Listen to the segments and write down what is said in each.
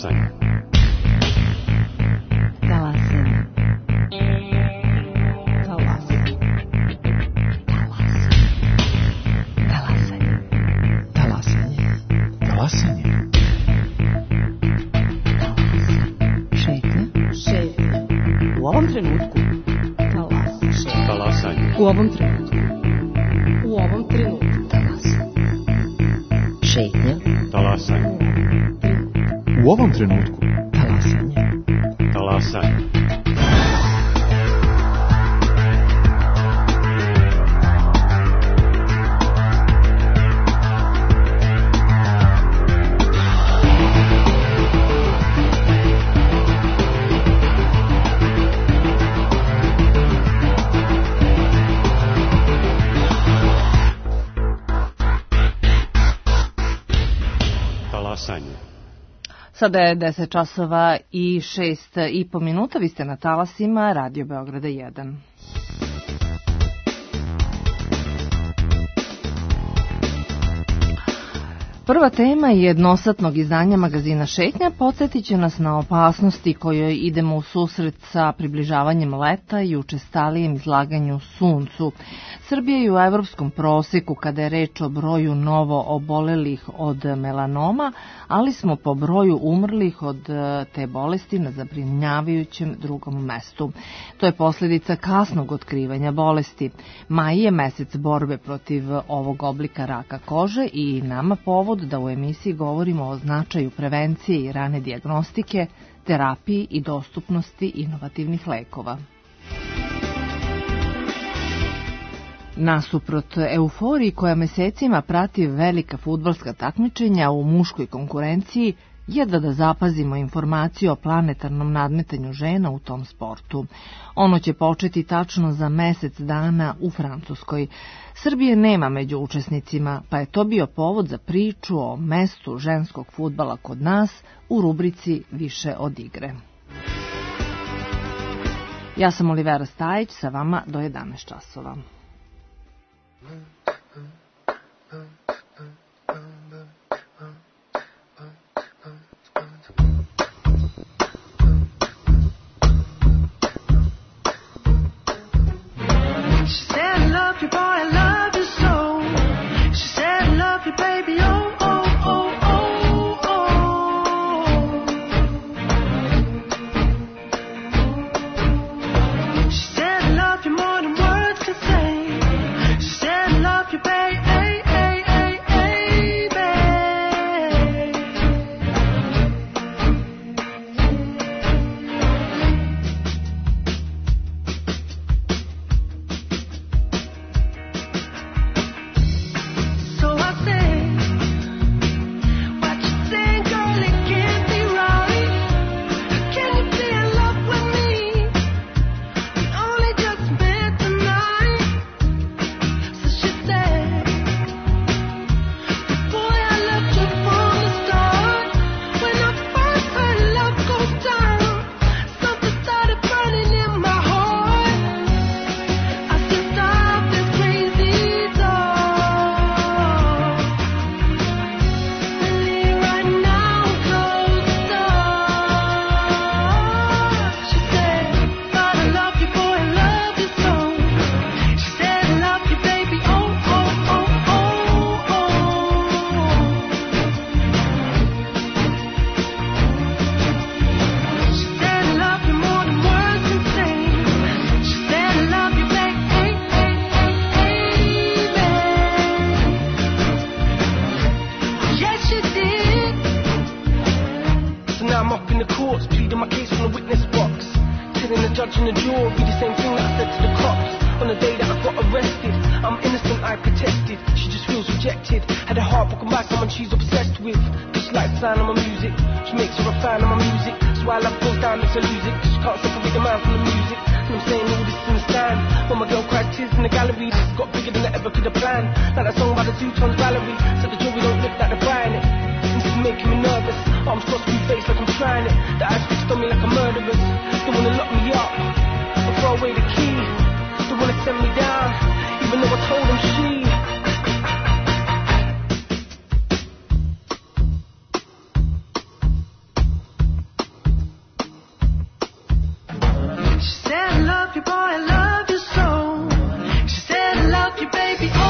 Talasanje. Talasanje. Talasanje. Talasanje. Talasanje. Šetnja. U ovom trenutku. Talasanje. U ovom trenutku. U ovom trenutku. Šetnja. Talasanje. U ovom trenutku. Talasanje. Talasanje. Sada je 10 časova i 6,5 minuta. Vi ste na talasima Radio Beograda 1. Prva tema jednosatnog izdanja magazina Šetnja podsjetit će nas na opasnosti kojoj idemo u susret sa približavanjem leta i učestalijem izlaganju suncu. Srbija je u evropskom proseku kada je reč o broju novo obolelih od melanoma, ali smo po broju umrlih od te bolesti na zabrinjavajućem drugom mestu. To je posljedica kasnog otkrivanja bolesti. Maj je mesec borbe protiv ovog oblika raka kože i nama povod da u emisiji govorimo o značaju prevencije i rane dijagnostike, terapiji i dostupnosti inovativnih lekova. Nasuprot euforiji koja mesecima prati velika fudbalska takmičenja u muškoj konkurenciji, jedva da zapazimo informaciju o planetarnom nadmetanju žena u tom sportu. Ono će početi tačno za mesec dana u Francuskoj. Srbije nema među učesnicima, pa je to bio povod za priču o mestu ženskog fudbala kod nas u rubrici Više od igre. Ja sam Olivera Stajić, sa vama do 11 časova.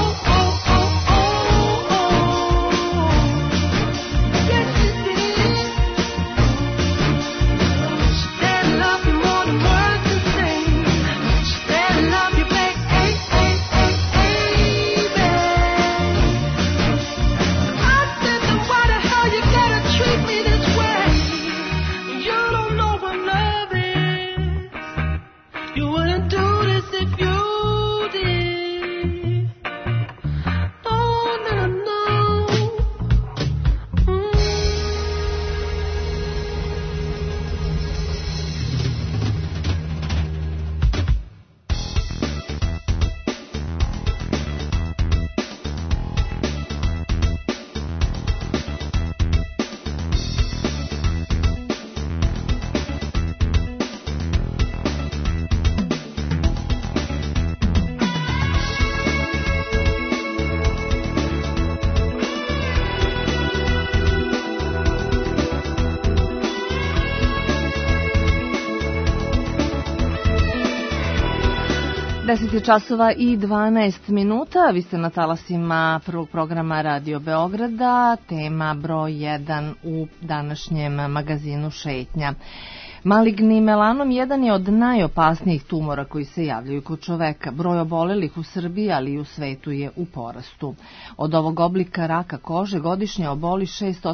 časova i 12 minuta, vi ste na talasima prvog programa Radio Beograda, tema broj 1 u današnjem magazinu Šetnja. Maligni melanom jedan je od najopasnijih tumora koji se javljaju kod čoveka. Broj obolelih u Srbiji, ali i u svetu je u porastu. Od ovog oblika raka kože godišnje oboli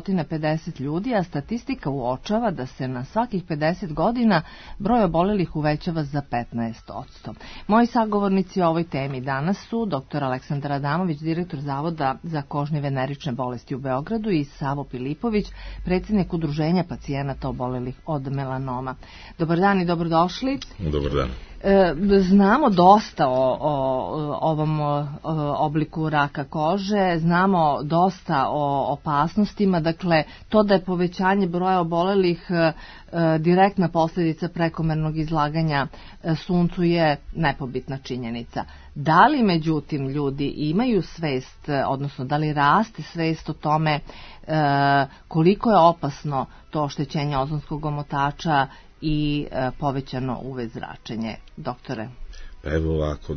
650 ljudi, a statistika uočava da se na svakih 50 godina broj obolelih uvećava za 15%. Moji sagovornici o ovoj temi danas su dr. Aleksandar Adamović, direktor Zavoda za kožne i venerične bolesti u Beogradu, i Savo Pilipović, predsjednik Udruženja pacijenata obolelih od melanoma. Dobar dan i dobrodošli. Dobar dan. Znamo dosta o ovom obliku raka kože, znamo dosta o opasnostima, dakle to da je povećanje broja obolelih direktna posljedica prekomernog izlaganja suncu je nepobitna činjenica. Da li međutim ljudi imaju svest, odnosno da li raste svest o tome koliko je opasno to oštećenje ozonskog omotača i povećano UV zračenje, doktore? Pa evo ovako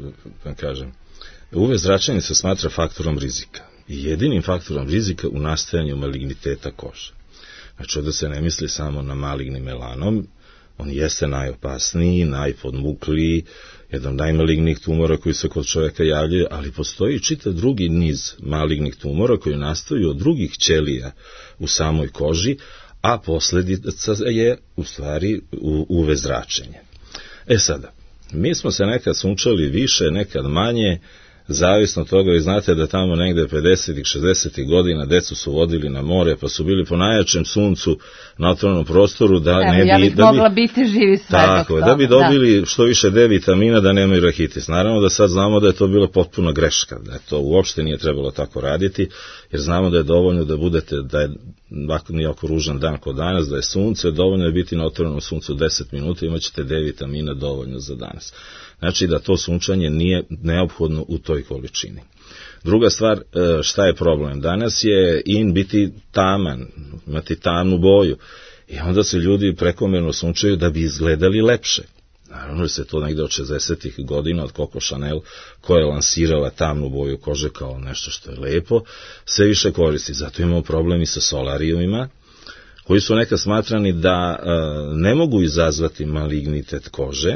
da kažem. UV zračenje se smatra faktorom rizika i jedinim faktorom rizika u nastajanju maligniteta kože. Znači ovdje se ne misli samo na maligni melanom, on jeste najopasniji, najpodmukliji, jedan od najmalignijih tumora koji se kod čovjeka javljaju, ali postoji čitav drugi niz malignih tumora koji nastaju od drugih ćelija u samoj koži, a posljedica je u stvari UV zračenje. Sada, mi smo se nekad sunčali više, nekad manje, zavisno od toga, vi znate da tamo negde 50-ih, 60-ih godina decu su vodili na more, pa su bili po najjačem suncu na otvorenom prostoru ja bih mogla biti živi svedok. Tako, da bi dobili što više D vitamina da nemaju rahitis. Naravno da sad znamo da je to bila potpuna greška, da je to uopšte nije trebalo tako raditi, jer znamo da je dovoljno da budete, da je nije oko ružan dan kod danas, da je sunce, dovoljno je biti na otvorenom suncu 10 minuta, imat ćete D vitamina dovoljno za danas. Znači da to sunčanje nije neophodno u toj količini. Druga stvar, šta je problem? Danas je in biti taman, imati tamnu boju i onda se ljudi prekomerno sunčaju da bi izgledali lepše. Naravno se to negde od 60-ih godina od Coco Chanel, koja je lansirala tamnu boju kože kao nešto što je lepo, sve više koristi. Zato imamo problemi sa solarijumima, koji su nekad smatrani da ne mogu izazvati malignitet kože.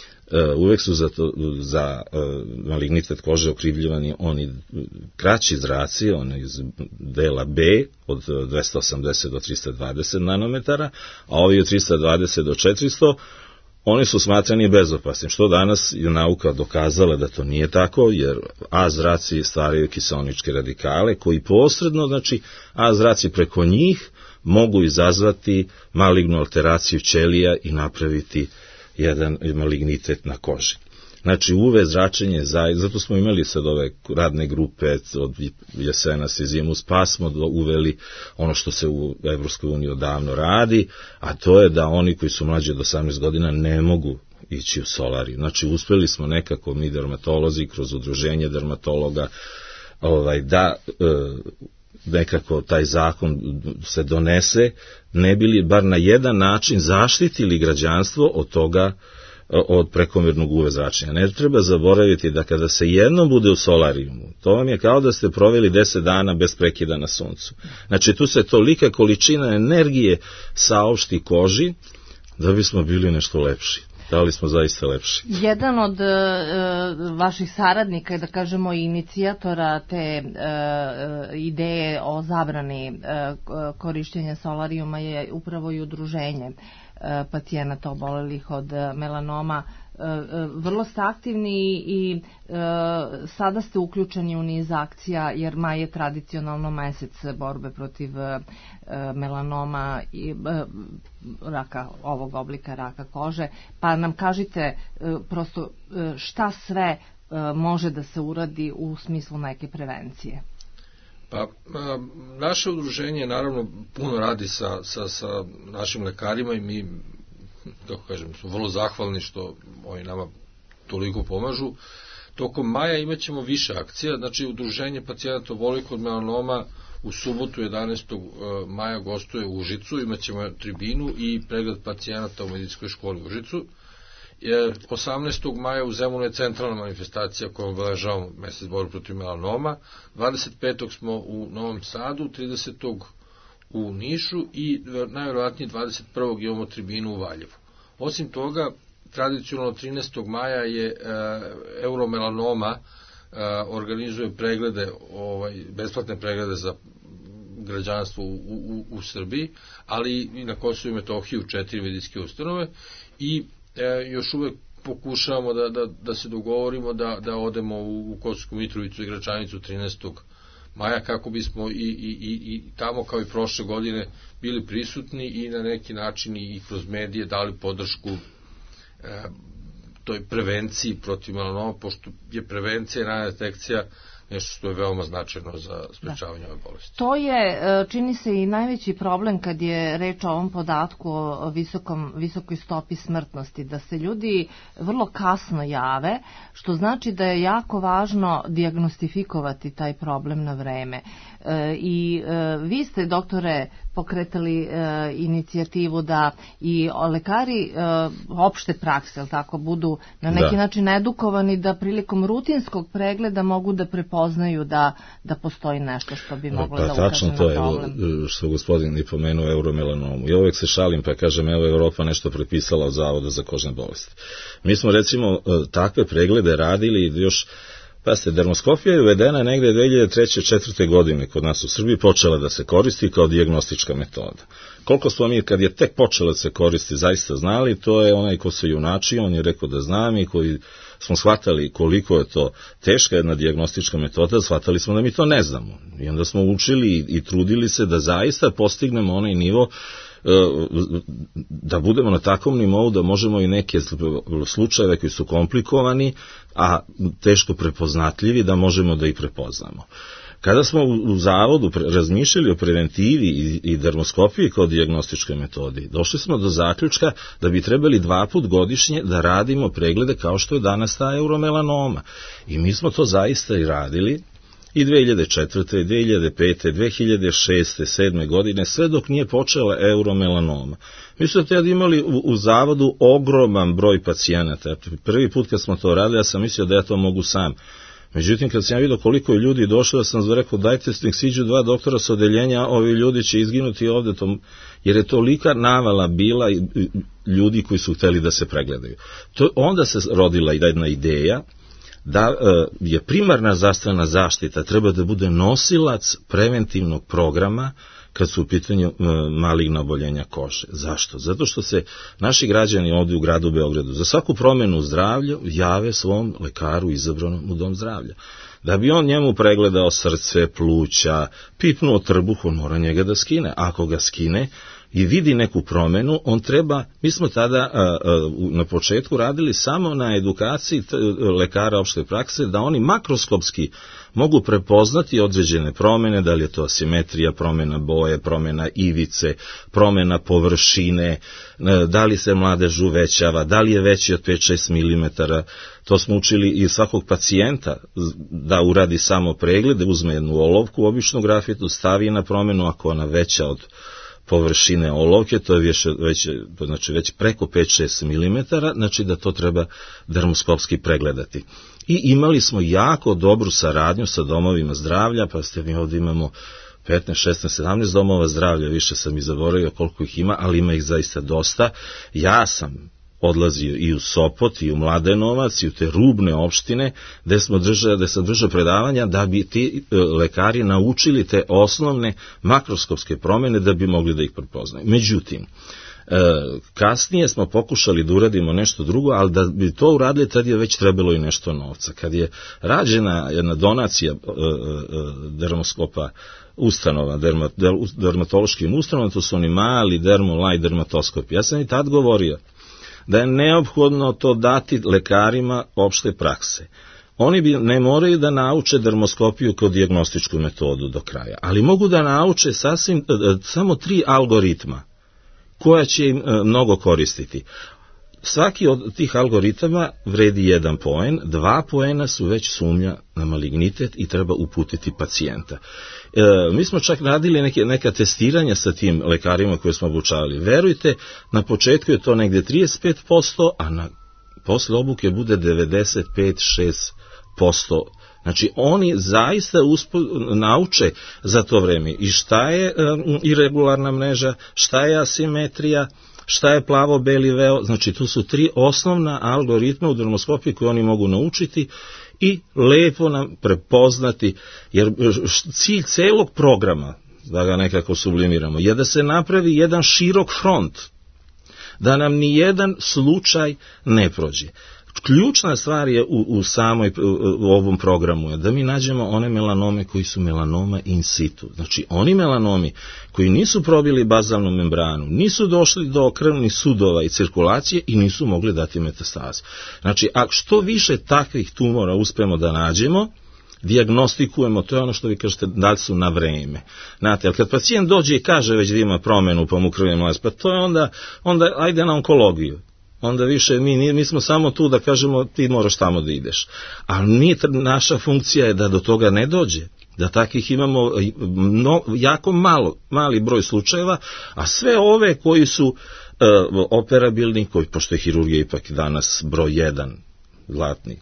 Uvek su za malignitet kože okrivljivani oni kraći zraci, oni iz dela B od 280 do 320 nanometara, a ovi od 320 do 400, oni su smatrani bezopasnim, što danas je nauka dokazala da to nije tako, jer A zraci stvaraju kiseoničke radikale, koji posredno, znači A zraci preko njih mogu izazvati malignu alteraciju ćelija i napraviti jedan malignitet na koži. Znači UV zračenje, zato smo imali sad ove radne grupe od jesenas i zimus, pa smo uveli ono što se u Evropskoj uniji odavno radi, a to je da oni koji su mlađi od 18 godina ne mogu ići u solariju. Znači uspeli smo nekako mi dermatolozi kroz udruženje dermatologa da nekako taj zakon se donese, ne bili bar na jedan način zaštitili građanstvo od toga od prekomjernog UV zračenja. Ne treba zaboraviti da kada se jednom bude u solarijumu, to vam je kao da ste proveli 10 dana bez prekida na suncu. Znači tu se tolika količina energije saopšti koži da bismo bili nešto lepši. Da li smo zaista lepši? Jedan od vaših saradnika, da kažemo inicijatora te ideje o zabrani korišćenja solarijuma je upravo i udruženje pacijenata obolelih od melanoma. Vrlo ste aktivni i sada ste uključeni u niz akcija, jer maj je tradicionalno mesec borbe protiv melanoma i raka, ovog oblika raka kože. Pa nam kažite prosto šta sve može da se uradi u smislu neke prevencije. Pa, naše udruženje naravno puno radi sa našim lekarima i mi, kako kažem, smo vrlo zahvalni što oni nama toliko pomažu. Tokom maja imat ćemo više akcija, znači udruženje pacijenata obolelih od melanoma u subotu 11. maja gostuje u Užicu, imat ćemo tribinu i pregled pacijenata u medicinskoj školi u Užicu. 18. maja u Zemunu je centralna manifestacija kojom obeležavamo mesec borbe protiv melanoma, 25. smo u Novom Sadu, 30. u Nišu i najvjerovatnije 21. imamo tribinu u Valjevu. Osim toga, tradicionalno 13. maja je Euromelanoma organizuje preglede, besplatne preglede za građanstvo u Srbiji, ali i na Kosovu i Metohiji u 4 medicinske ustanove i još uvek pokušavamo da se dogovorimo da odemo u Kosovsku Mitrovicu i Gračanicu 13. maja kako bismo i tamo kao i prošle godine bili prisutni i na neki način i kroz medije dali podršku toj prevenciji protiv melanoma, pošto je prevencija i rana detekcija nešto što je veoma značajno za sprečavanje ove bolesti. To je, čini se, i najveći problem kad je reč o ovom podatku o visokoj stopi smrtnosti, da se ljudi vrlo kasno jave, što znači da je jako važno dijagnostifikovati taj problem na vreme. I vi ste, doktore, pokretali inicijativu da i lekari opšte prakse, tako, budu na neki način edukovani da prilikom rutinskog pregleda mogu da prepoznaju da postoji nešto što bi moglo da ukaže na problem. Tačno to je, što gospodin i pomenuo euromelanomu. I uvek se šalim pa kažem, evo Evropa nešto prepisala od Zavoda za kožne bolesti. Mi smo recimo takve preglede radili još. Pazite, dermoskopija je uvedena negde 2003. 4. godine kod nas u Srbiji, počela da se koristi kao dijagnostička metoda. Koliko smo mi, kad je tek počela da se koristi, zaista znali, to je onaj ko se junačio, on je rekao da znam i koji smo shvatali koliko je to teška jedna dijagnostička metoda, shvatali smo da mi to ne znamo. I onda smo učili i trudili se da zaista postignemo onaj nivo da budemo na takvom nivou da možemo i neke slučajeve koji su komplikovani, a teško prepoznatljivi, da možemo da ih prepoznamo. Kada smo u zavodu razmišljali o preventivi i dermoskopiji kao dijagnostičkoj metodi, došli smo do zaključka da bi trebali 2 puta godišnje da radimo preglede kao što je danas ta euromelanoma. I mi smo to zaista i radili i 2004. 2005. 2006. 2007. godine, sve dok nije počela euromelanoma. Mi smo tada imali u zavodu ogroman broj pacijenata. Prvi put kad smo to radili, ja sam mislio da ja to mogu sam. Međutim, kad sam ja vidio koliko je ljudi došlo, ja sam rekao, dajte nek siđu 2 doktora sa odeljenja, ovi ljudi će izginuti ovde, jer je tolika navala bila ljudi koji su hteli da se pregledaju. Onda se rodila jedna ideja da je primarna zdravstvena zaštita treba da bude nosilac preventivnog programa kad su u pitanju maligna oboljenja kože. Zašto? Zato što se naši građani ovdje u gradu Beogradu za svaku promjenu u zdravlju jave svom lekaru izabranom u dom zdravlja. Da bi on njemu pregledao srce, pluća, pipnuo trbuh, on mora njega da skine. Ako ga skine i vidi neku promenu, on treba, mi smo tada na početku radili samo na edukaciji lekara opšte prakse, da oni makroskopski mogu prepoznati određene promene, da li je to asimetrija, promena boje, promena ivice, promena površine, da li se mladež uvećava, da li je veći od 5-6 mm. To smo učili i svakog pacijenta da uradi samo pregled, da uzme jednu olovku, običnu grafitu, stavi na promenu, ako ona veća od površine olovke, to je već preko 5-6 mm, znači da to treba dermoskopski pregledati. I imali smo jako dobru saradnju sa domovima zdravlja, pa ste mi ovdje imamo 15, 16, 17 domova zdravlja, više sam i zaboravio koliko ih ima, ali ima ih zaista dosta. Ja sam odlazio i u Sopot, i u Mladenovac, i u te rubne opštine, gde sam držao predavanja da bi ti lekari naučili te osnovne makroskopske promene da bi mogli da ih prepoznaju. Međutim, kasnije smo pokušali da uradimo nešto drugo, ali da bi to uradili, tad je već trebalo i nešto novca. Kad je rađena jedna donacija dermoskopa ustanova, dermatološkim ustanovama, to su oni mali dermolight dermatoskopi. Ja sam i tad govorio da je neophodno to dati lekarima opšte prakse. Oni ne moraju da nauče dermoskopiju kao dijagnostičku metodu do kraja, ali mogu da nauče samo 3 algoritma koja će im mnogo koristiti. Svaki od tih algoritama vredi 1 poen, 2 poena su već sumnja na malignitet i treba uputiti pacijenta. Mi smo čak radili neka testiranja sa tim lekarima koje smo obučavali. Verujte, na početku je to negde 35%, a posle obuke bude 95-6%. Znači, oni zaista nauče za to vreme i šta je irregularna mreža, šta je asimetrija, šta je plavo-beli veo. Znači, tu su 3 osnovna algoritma u dermoskopiji koje oni mogu naučiti i lepo nam prepoznati, jer cilj celog programa, da ga nekako sublimiramo, je da se napravi jedan širok front, da nam ni jedan slučaj ne prođe. Ključna stvar je u ovom programu je da mi nađemo one melanome koji su melanoma in situ. Znači, oni melanomi koji nisu probili bazalnu membranu, nisu došli do krvnih sudova i cirkulacije i nisu mogli dati metastaze. Znači, a što više takvih tumora uspemo da nađemo, dijagnostikujemo, to je ono što vi kažete, da li su na vreme. Znate, ali kad pacijent dođe i kaže već da ima promenu pa mu krvni mlaz, pa to je onda ajde na onkologiju. Onda više mi smo samo tu da kažemo ti moraš tamo da ideš. Ali naša funkcija je da do toga ne dođe. Da takvih imamo jako mali broj slučajeva, a sve ove koji su operabilni, pošto je hirurgija ipak danas broj 1 zlatni,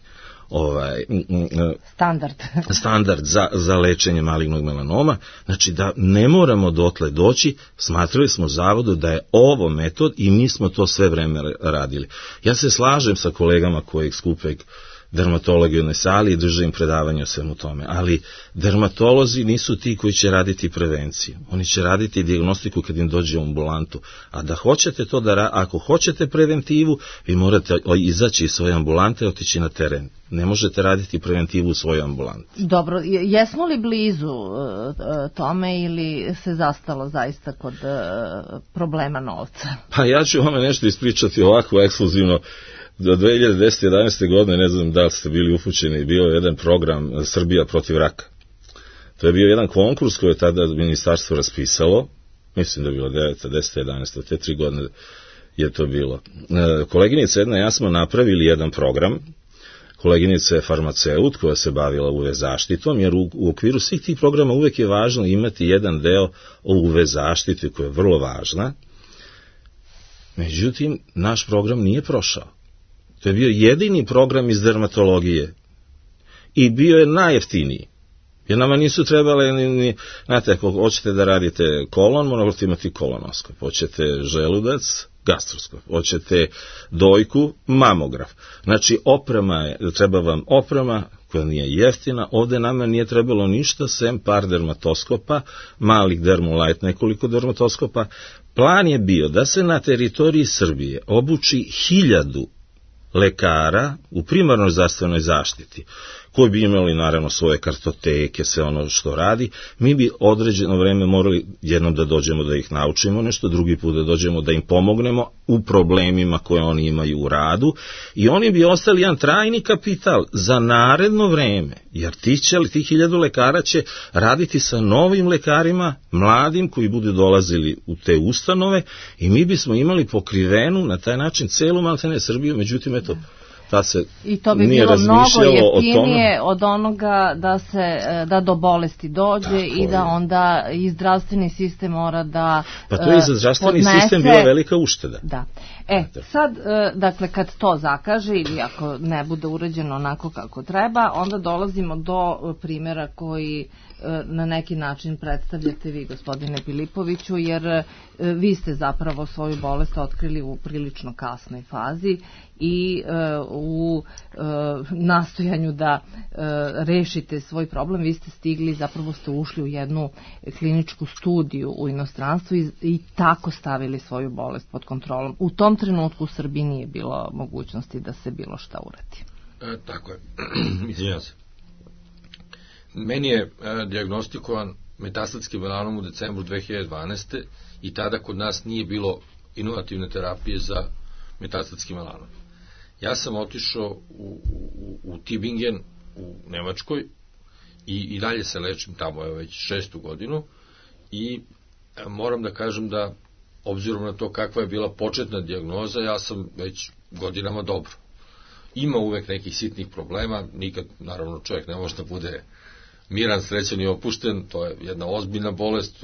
standard za lečenje malignog melanoma, znači da ne moramo dotle doći. Smatrali smo u zavodu da je ovo metod i mi smo to sve vreme radili. Ja se slažem sa kolegama koji skupe dermatologi u jednoj sali i drže im predavanje o svemu tome, ali dermatolozi nisu ti koji će raditi prevenciju. Oni će raditi dijagnostiku kad im dođe u ambulantu. A da hoćete to ako hoćete preventivu, vi morate izaći iz svoje ambulante i otići na teren. Ne možete raditi preventivu u svojoj ambulanti. Dobro, jesmo li blizu tome ili se zastalo zaista kod problema novca? Pa ja ću vam nešto ispričati ovako ekskluzivno. Do 2010-11. godine, ne znam da li ste bili upućeni, bio je jedan program Srbija protiv raka. To je bio jedan konkurs koji je tada ministarstvo raspisalo, mislim da je bilo 9. 10. 11. te 3 godine je to bilo. Koleginica jedna i ja smo napravili jedan program. Koleginica je farmaceut koja se bavila UV zaštitom, jer u okviru svih tih programa uvek je važno imati jedan deo o UV zaštiti koja je vrlo važna. Međutim, naš program nije prošao. To je bio jedini program iz dermatologije i bio je najjeftiniji. Jer nama nisu trebale znate, ako hoćete da radite kolon, morate imati kolonoskop, hoćete želudac, gastroskop, hoćete dojku, mamograf. Znači, treba vam oprema koja nije jeftina, ovde nama nije trebalo ništa sem par dermatoskopa, malih dermolight, nekoliko dermatoskopa. Plan je bio da se na teritoriji Srbije obuči 1000 lekara u primarnoj zdravstvenoj zaštiti, koji bi imali naravno svoje kartoteke, sve ono što radi. Mi bi određeno vreme morali jednom da dođemo da ih naučimo nešto, drugi put da dođemo da im pomognemo u problemima koje oni imaju u radu i oni bi ostali jedan trajni kapital za naredno vreme, jer tih 1000 lekara će raditi sa novim lekarima, mladim koji budu dolazili u te ustanove i mi bismo imali pokrivenu na taj način celu maltene Srbiju. Međutim, eto, ta se I to bi nije bilo mnogo razmišljalo o jeftinije tome. od onoga da do bolesti dođe Tako i da je. onda i zdravstveni sistem mora da Pa to je i za zdravstveni podnese. sistem bila velika ušteda. Da. Sad, dakle, kad to zakaže ili ako ne bude urađeno onako kako treba, onda dolazimo do primjera koji na neki način predstavljate vi, gospodine Pilipoviću, jer vi ste zapravo svoju bolest otkrili u prilično kasnoj fazi i u nastojanju da rešite svoj problem, vi ste stigli, zapravo ste ušli u jednu kliničku studiju u inostranstvu i tako stavili svoju bolest pod kontrolom. U tom trenutku u Srbiji nije bilo mogućnosti da se bilo šta uradi. Tako je. Izvinjam se. Meni je dijagnostikovan metastatski melanom u decembru 2012. i tada kod nas nije bilo inovativne terapije za metastatski melanom. Ja sam otišao u Tübingen u Nemačkoj i dalje se lečim tamo već 6. godinu i moram da kažem da obzirom na to kakva je bila početna dijagnoza, ja sam već godinama dobro. Ima uvek nekih sitnih problema, nikad naravno čovjek ne može da bude miran, srećan i opušten, to je jedna ozbiljna bolest,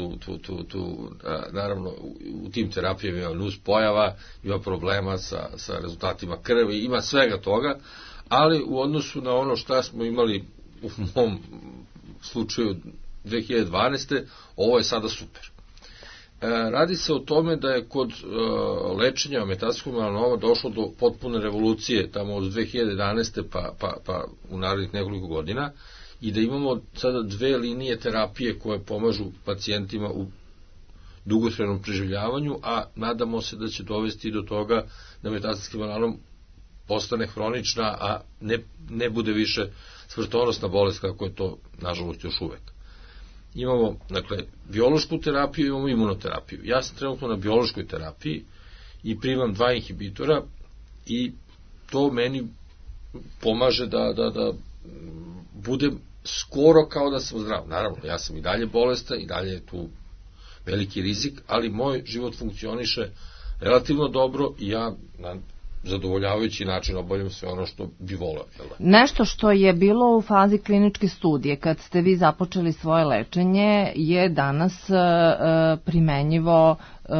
naravno u tim terapijama ima nus pojava, ima problema sa rezultatima krvi, ima svega toga, ali u odnosu na ono šta smo imali u mom slučaju 2012. ovo je sada super. Radi se o tome da je kod lečenja metastatskog melanoma došlo do potpune revolucije tamo od 2011. pa u narednih nekoliko godina, i da imamo sada 2 linije terapije koje pomažu pacijentima u dugotrajnom preživljavanju, a nadamo se da će dovesti do toga da metastatski melanom postane hronična, a ne bude više smrtonosna bolest kako je to nažalost još uvek. Imamo, dakle, biološku terapiju, imamo imunoterapiju. Ja sam trenutno na biološkoj terapiji i primam 2 inhibitora i to meni pomaže da budem skoro kao da sam zdrav. Naravno, ja sam i dalje bolestan, i dalje je tu veliki rizik, ali moj život funkcioniše relativno dobro i ja na zadovoljavajući način obavljam sve ono što bi voleo. Nešto što je bilo u fazi kliničke studije, kad ste vi započeli svoje lečenje, je danas primenjivo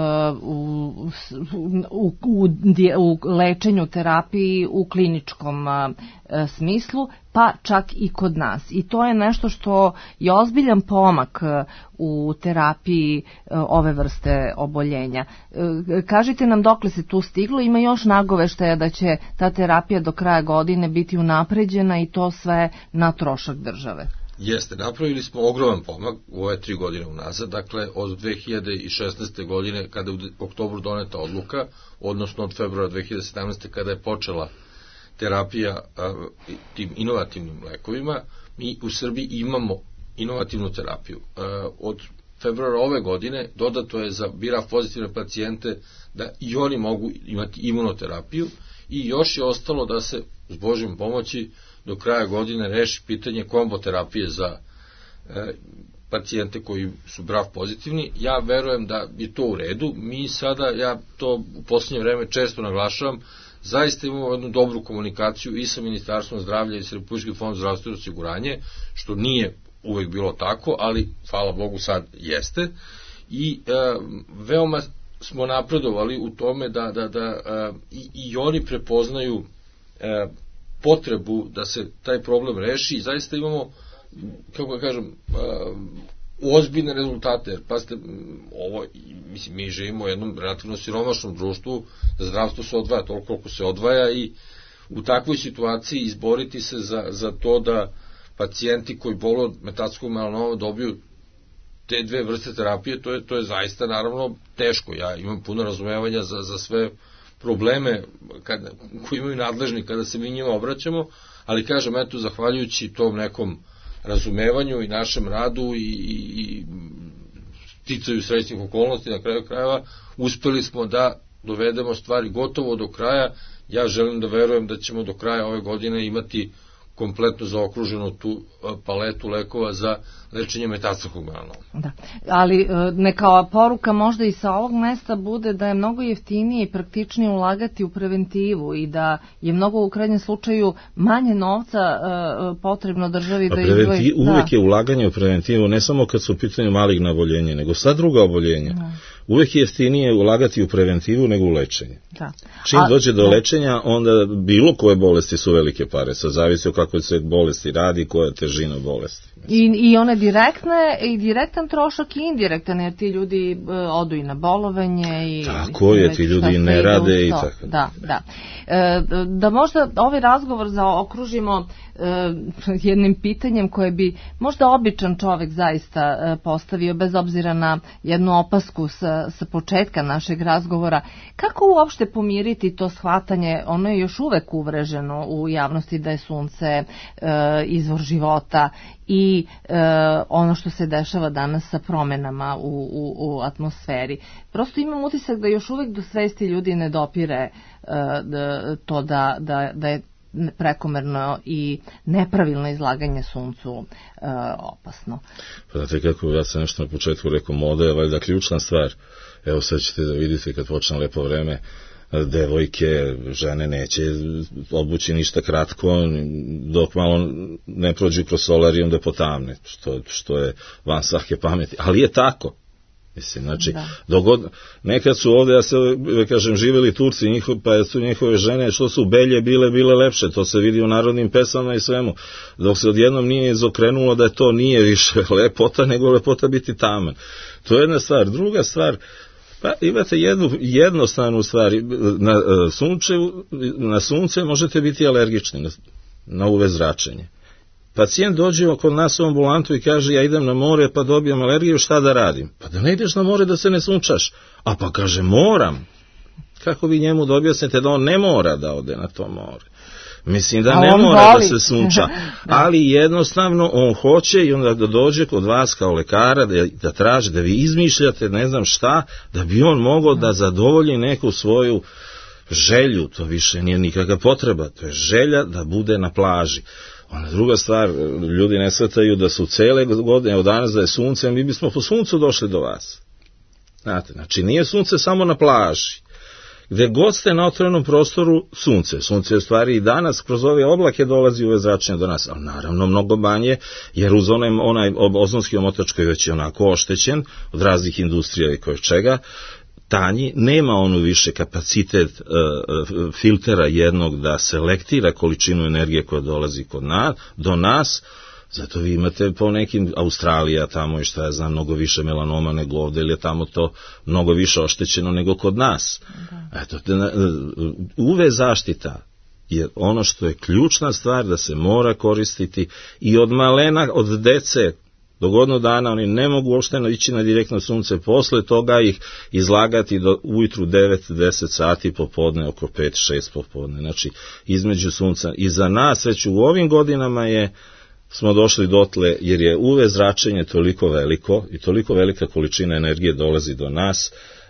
u lečenju, terapiji u kliničkom smislu, pa čak i kod nas. I to je nešto što je ozbiljan pomak u terapiji ove vrste oboljenja. Kažite nam dokle se tu stiglo, ima još nagoveštaja da će ta terapija do kraja godine biti unapređena i to sve na trošak države. Jeste, napravili smo ogroman pomak u ove 3 godine unazad, dakle od 2016. godine kada je u oktobru doneta odluka, odnosno od februara 2017. kada je počela terapija tim inovativnim lekovima, mi u Srbiji imamo inovativnu terapiju. Od februara ove godine dodato je za BRAF pozitivne pacijente da i oni mogu imati imunoterapiju i još je ostalo da se s Božjom pomoći do kraja godine reši pitanje kombo terapije za pacijente koji su BRAF pozitivni. Ja verujem da je to u redu. Mi sada, ja to u posljednje vreme često naglašavam, zaista imamo jednu dobru komunikaciju i sa Ministarstvom zdravlja i sa Republičkim fondom zdravstveno osiguranje, što nije uvek bilo tako, ali hvala Bogu sad jeste. I veoma smo napredovali u tome da i oni prepoznaju potrebu da se taj problem reši i zaista imamo, kako da kažem, ozbiljne rezultate, jer pazite, mislim, mi živimo u jednom relativno siromašnom društvu, da zdravstvo se odvaja toliko koliko se odvaja i u takvoj situaciji izboriti se za to da pacijenti koji boluju od metastatskog melanoma dobiju te 2 vrste terapije, to je zaista naravno teško. Ja imam puno razumevanja za sve probleme koji imaju nadležni kada se mi njima obraćamo, ali kažem, eto, zahvaljujući tom nekom razumevanju i našem radu i sticaju srećnih okolnosti na kraju krajeva, uspeli smo da dovedemo stvari gotovo do kraja. Ja želim da verujem da ćemo do kraja ove godine imati kompletno zaokruženo tu paletu lekova za lečenje metastatskog melanoma. Da. Ali neka poruka možda i sa ovog mesta bude da je mnogo jeftinije i praktičnije ulagati u preventivu i da je mnogo u krajnjem slučaju manje novca potrebno državi da izdvoji. Uvek je ulaganje u preventivu, ne samo kad su u pitanju maligna oboljenja, nego sva druga oboljenja. Uvek je jeftinije ulagati u preventivu nego u lečenje. Da. Čim dođe do lečenja, onda bilo koje bolesti su velike pare, sad zavisi o kakvoj se bolesti radi, koja je težina bolesti. I one direktne, i direktan trošak i indirektan, jer ti ljudi odu i na bolovanje. I tako je, ti ljudi ne rade i tako. Da. Da možda ovaj razgovor zaokružimo jednim pitanjem koje bi možda običan čovek zaista postavio, bez obzira na jednu opasku sa početka našeg razgovora. Kako uopšte pomiriti to shvatanje, ono je još uvek uvreženo u javnosti da je sunce izvor života i ono što se dešava danas sa promenama u atmosferi. Prosto imam utisak da još uvek do svesti ljudi ne dopire to da je prekomerno i nepravilno izlaganje suncu opasno. Pa znate kako, ja sam nešto na početku rekao, moda je valjda ključna stvar. Evo sad ćete da vidite kad počne lepo vreme, devojke, žene neće obući ništa kratko dok malo ne prođu kroz solarijum da potamne, što je van svake pameti, ali je tako. Mislim, znači, nekad su ovde, ja se kažem, živjeli Turci, pa su njihove žene, što su belje bile lepše, to se vidi u narodnim pesama i svemu, dok se odjednom nije izokrenulo da to nije više lepota, nego lepota biti taman. To je jedna stvar. Druga stvar, pa imate jednu jednostavnu stvar, na sunce možete biti alergični, na UV zračenje. Pacijent dođe kod nas u ambulantu i kaže, ja idem na more pa dobijem alergiju, šta da radim? Pa da ne ideš na more da se ne sunčaš. A pa kaže, moram. Kako vi njemu da objasnite da on ne mora da ode na to more? Mislim da ne mora da se sunča, ali jednostavno on hoće i onda da dođe kod vas kao lekara da traži, da vi izmišljate ne znam šta, da bi on mogao da zadovolji neku svoju želju. To više nije nikakva potreba, to je želja da bude na plaži. Ona druga stvar, ljudi ne shvataju da su cele godine, od danas da je sunce, mi bismo po suncu došli do vas. Znate, znači nije sunce samo na plaži. Gde god ste na otvorenom prostoru, sunce. Sunce je u stvari i danas kroz ove oblake dolazi UV zračenja do nas, ali naravno mnogo manje, jer uz onaj ozonski omotač koji već je onako oštećen od raznih industrija i koje čega, tanji, nema onu više kapacitet filtera jednog da selektira količinu energije koja dolazi do nas, zato vi imate po nekim Australija tamo i šta ja znam, mnogo više melanoma nego ovde, ili je tamo to mnogo više oštećeno nego kod nas. Eto, UV zaštita je ono što je ključna stvar da se mora koristiti i od malena, od dece, do godinu dana oni ne mogu uopšte ići na direktno sunce, posle toga ih izlagati do ujutru 9-10 sati popodne, oko 5-6 popodne, znači između sunca. I za nas već u ovim godinama smo došli dotle, jer je UV zračenje toliko veliko i toliko velika količina energije dolazi do nas,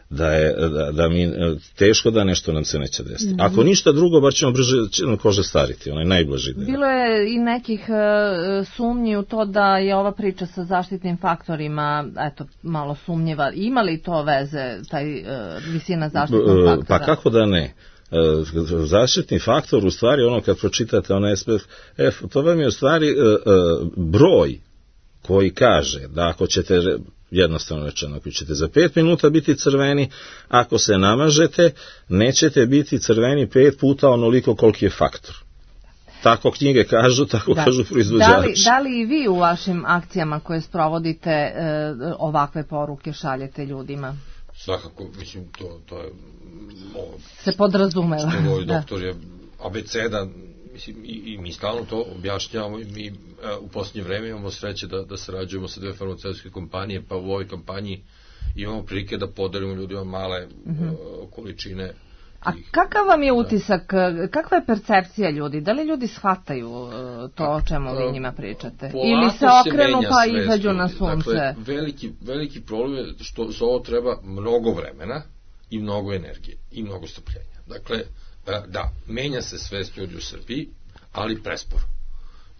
da mi teško da nešto nam se neće desiti. Ako ništa drugo, bar ćemo brže kože stariti, onaj najblaži deo. Bilo je i nekih sumnji u to da je ova priča sa zaštitnim faktorima, eto, malo sumnjiva. Ima li to veze, taj visina zaštitnog faktora? Pa kako da ne? Zaštitni faktor, u stvari, ono kad pročitate ono SPF, to vam je u stvari broj koji kaže da ako ćete, jednostavno rečeno, ako ćete za 5 minuta biti crveni, ako se namažete, nećete biti crveni 5 puta onoliko koliki je faktor. Tako knjige kažu, tako kažu proizvođači. Da li i vi u vašim akcijama koje sprovodite ovakve poruke šaljete ljudima? Svakako, mislim, to je... se podrazumeva. Ovaj doktor je abeceda, mislim, i mi stalno to objašnjavamo i mi u posljednje vreme imamo sreće da sarađujemo sa 2 farmaceutske kompanije, pa u ovoj kampanji imamo prilike da podelimo ljudima male količine. A kakav vam je utisak, kakva je percepcija ljudi? Da li ljudi shvataju to o čemu vi njima pričate? Ili se okrenu pa izađu na sunce? Dakle, veliki problem je što za ovo treba mnogo vremena i mnogo energije i mnogo strpljenja. Dakle, da, menja se svest ljudi u Srbiji, ali presporo.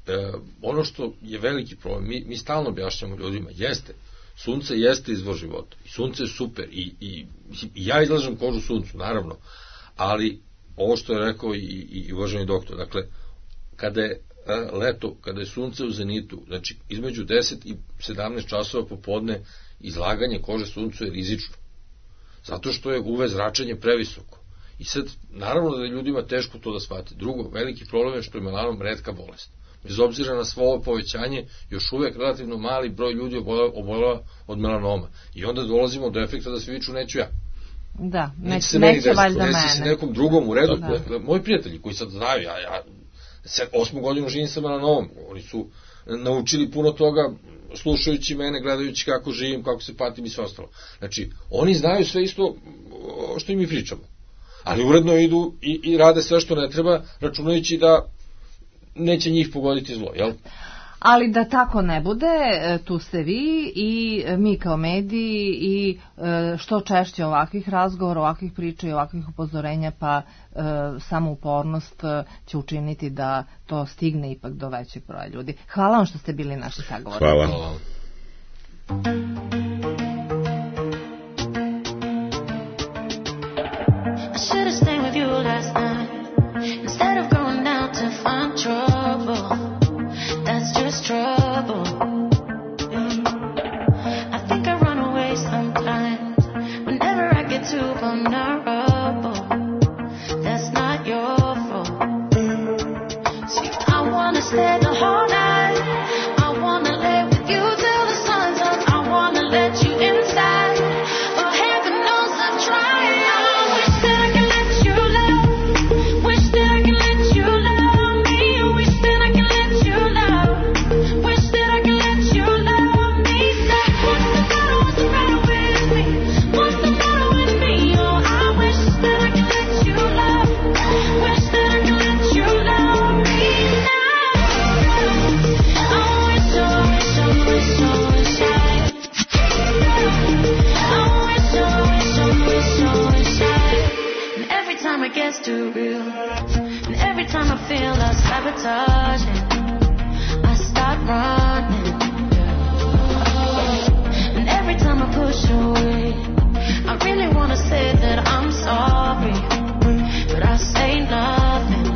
ono što je veliki problem, mi stalno objašnjamo ljudima, sunce jeste izvor života, i sunce je super, i ja izlažem kožu suncu, naravno, ali ovo što je rekao i uvaženi doktor, dakle, kada je leto, kada je sunce u zenitu, znači između 10 i 17 časova popodne, izlaganje kože suncu je rizično, zato što je UV zračenje previsoko. I sad, naravno da je ljudima teško to da shvate. Drugo, veliki problem je što je melanom retka bolest. Bez obzira na svo ovo povećanje, još uvek relativno mali broj ljudi oboljeva od melanoma. I onda dolazimo do efekta da se viču neću ja. Da, neće valjda mene. Neće se nekom drugom u redu. Moji prijatelji koji sad znaju, ja 8 godinu živim sa melanomom, oni su naučili puno toga slušajući mene, gledajući kako živim, kako se patim i sve ostalo. Znači, oni znaju sve isto što i mi pričamo. Ali uredno idu i rade sve što ne treba, računajući da neće njih pogoditi zlo, jel? Ali da tako ne bude, tu ste vi i mi kao mediji i što češće ovakvih razgovora, ovakvih priča i ovakvih upozorenja, pa samoupornost će učiniti da to stigne ipak do većeg broja ljudi. Hvala vam što ste bili naši sagovornici. Hvala. Trouble. I think I run away sometimes whenever I get too vulnerable. That's not your fault. See, I wanna stay the whole night. I wanna lay with you till the sun's up. I wanna let you inside. But heaven knows I'm trying. I wish that I could let you love. Wish that I could let you love me. Wish that I could let you love. Wish that I could let you love me. Say, what's the matter with me? What's the matter with me? Oh, I wish that I could let you love. Wish that I could let you love me now. I wish, oh, wish, oh, wish, oh, wish I. I wish, oh, wish, oh, wish, oh, wish I. And every time it gets too real, and every time I feel like sabotaging, I start running. And every time I push away, I really want to say that I'm sorry, but I say nothing.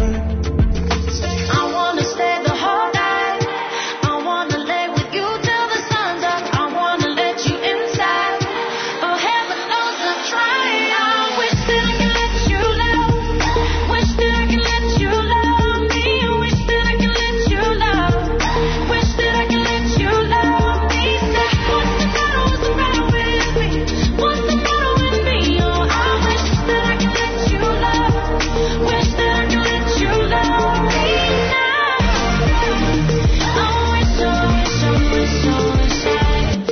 I want to stay the whole night. I want to lay with you till the sun's up. I want to let you inside. Oh, heaven knows I'm trying. I wish that I could let you love. Wish that I could let you love me. Wish that I could let you love. Wish that I could let you love me. Say, what's the matter with me? What's the matter with me? Oh, I wish that I could let you love. Wish that I could let you love me now. I wish, oh, wish, oh, wish, oh, wish I.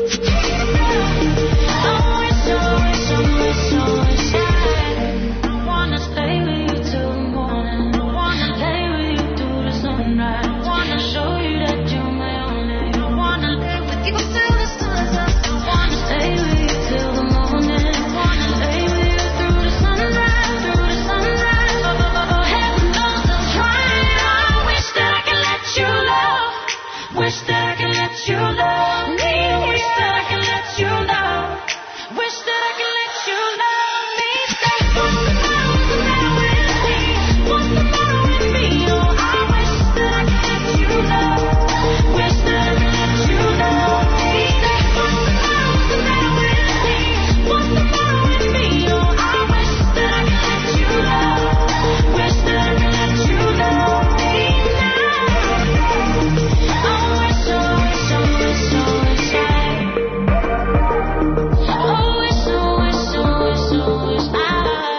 I wish, oh, wish, oh, wish, oh, wish I. I wanna stay with you till the morning. I wanna lay with you through the sunrise. I wanna show you that you're my only. I wanna live with you till the sun's up. I wanna stay with you till the morning. I wanna lay with you through the sunrise, through the sunrise. Oh, heaven knows I'm trying. I wish that I could let you love. Wish that I could let you love me. Wish that I could let you love. Wish that I could let you love me. Say, what's the matter with me? What's the matter with me? Oh, I wish that I could let you love. Wish that I could let you love me. Say, what's the matter with me? What's the matter with me? Oh, I wish that I could let you love. Wish that I could let you love me now. I wish, oh, wish, oh, wish, oh, wish I. Oh, wish, oh, wish, oh, wish, oh, wish I.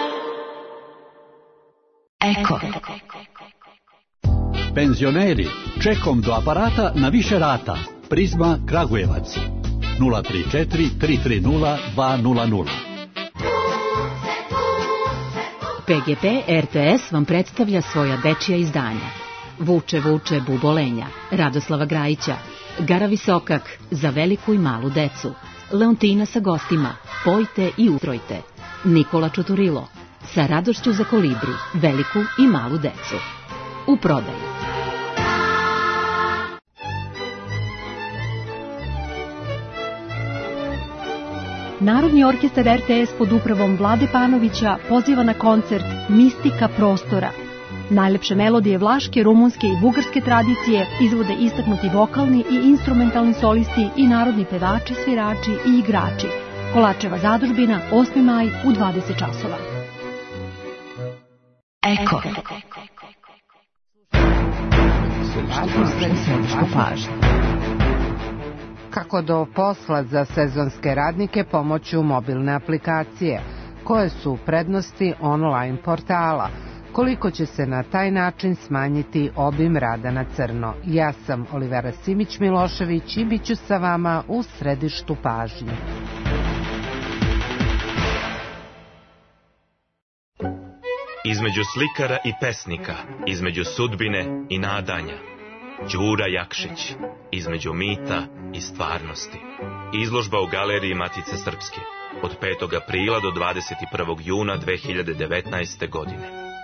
Eko. Penzioneri, čekom do aparata na više rata. Prizma Kragujevac 034 330 200. PGP RTS vam predstavlja svoja dečija izdanja. Vuče, vuče, bubolenja, Radoslava Grajića, Gara Visokak, za veliku i malu decu, Leontina sa gostima, Pojte i utrojte, Nikola Čuturilo, sa radošću za kolibri, veliku i malu decu. U prodaju. Narodni orkestar RTS pod upravom Vlade Panovića poziva na koncert Mistika prostora. Najlepše melodije vlaške, rumunske i bugarske tradicije izvode istaknuti vokalni i instrumentalni solisti i narodni pevači, svirači i igrači. Kolačeva zadužbina, 8. maj u 20 časova. Eko. Kako do posla za sezonske radnike pomoću mobilne aplikacije? Koje su prednosti online portala? Koliko će se na taj način smanjiti obim rada na crno? Ja sam Olivera Simić-Milošević i bit ću sa vama u središtu pažnje. Između slikara i pesnika, između sudbine i nadanja. Đura Jakšić, između mita i stvarnosti. Izložba u Galeriji Matice Srpske, od 5. aprila do 21. juna 2019. godine.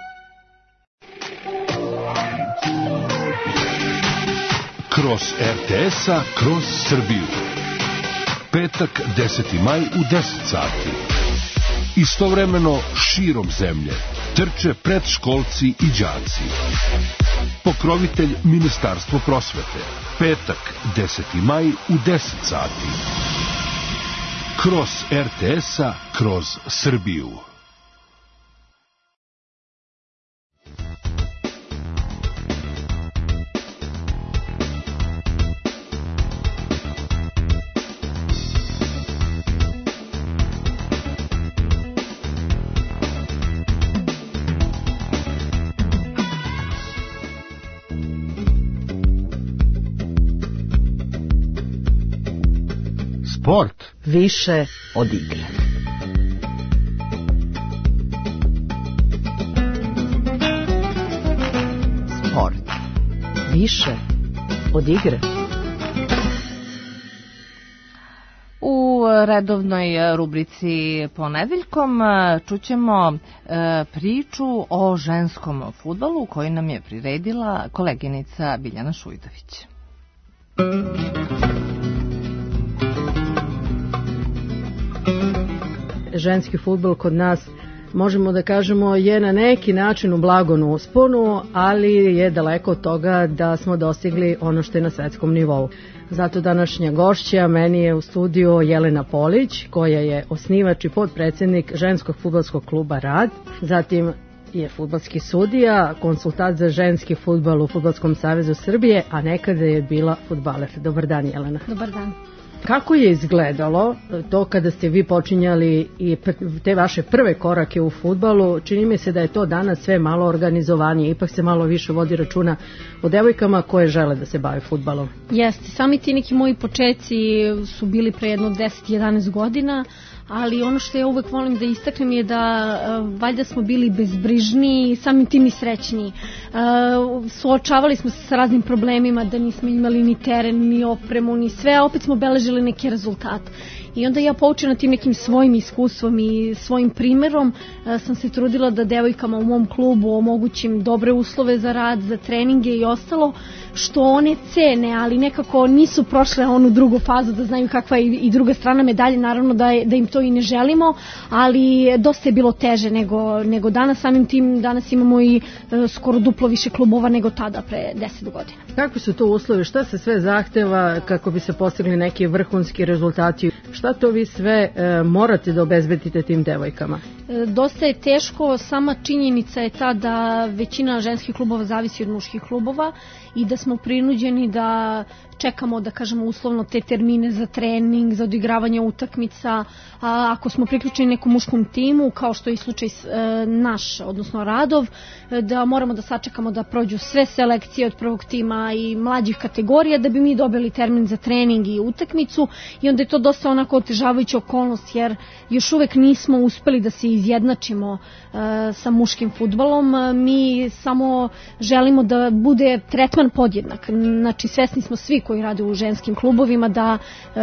Kroz RTS-a, kroz Srbiju. Petak, 10. maj u 10 sati. Istovremeno širom zemlje trče predškolci i đaci. Pokrovitelj Ministarstvo prosvete. Petak, 10. maj u 10 sati. Kroz RTS-a, kroz Srbiju. Sport više od igre. Sport više od igre. U redovnoj rubrici Ponedeljkom čućemo priču o ženskom fudbalu koju nam je priredila koleginica Biljana Šujdović. Ženski fudbal kod nas, možemo da kažemo, je na neki način u blagom usponu, ali je daleko od toga da smo dostigli ono što je na svetskom nivou. Zato današnja gošća meni je u studiju Jelena Polić, koja je osnivač i potpredsednik ženskog fudbalskog kluba Rad, zatim je fudbalski sudija, konsultant za ženski fudbal u Fudbalskom savezu Srbije, a nekada je bila fudbaler. Dobar dan, Jelena. Dobar dan. Kako je izgledalo to kada ste vi počinjali i te vaše prve korake u fudbalu? Čini mi se da je to danas sve malo organizovanije, ipak se malo više vodi računa o devojkama koje žele da se bave fudbalom. Jeste, sami ti neki moji počeci su bili pre jedno 10-11 godina, ali ono što ja uvek volim da istaknem je da valjda smo bili bezbrižni i samim tim i srećni. Suočavali smo se sa raznim problemima, da nismo imali ni teren, ni opremu, ni sve, a opet smo beležili neke rezultate. I onda ja poučena tim nekim svojim iskustvom i svojim primerom sam se trudila da devojkama u mom klubu omogućim dobre uslove za rad, za treninge i ostalo, što one cene, ali nekako nisu prošle onu drugu fazu da znaju kakva je i druga strana medalje, naravno da im to i ne želimo, ali dosta je bilo teže nego danas, samim tim danas imamo i skoro duplo više klubova nego tada pre 10 godina. Kako su to uslovi, šta se sve zahteva kako bi se postigli neki vrhunski rezultati? Šta to vi sve morate da obezbedite tim devojkama? Dosta je teško, sama činjenica je ta da većina ženskih klubova zavisi od muških klubova i da smo prinuđeni da čekamo, da kažemo uslovno, te termine za trening, za odigravanje utakmica. A ako smo priključeni nekom muškom timu, kao što je i slučaj naš, odnosno Radov, da moramo da sačekamo da prođu sve selekcije od prvog tima i mlađih kategorija da bi mi dobili termin za trening i utakmicu, i onda je to dosta onako otežavajuća okolnost, jer još uvek nismo uspeli da se izjednačimo sa muškim fudbalom. Mi samo želimo da bude tretman podjednak. Znači, svesni smo svi koji rade u ženskim klubovima da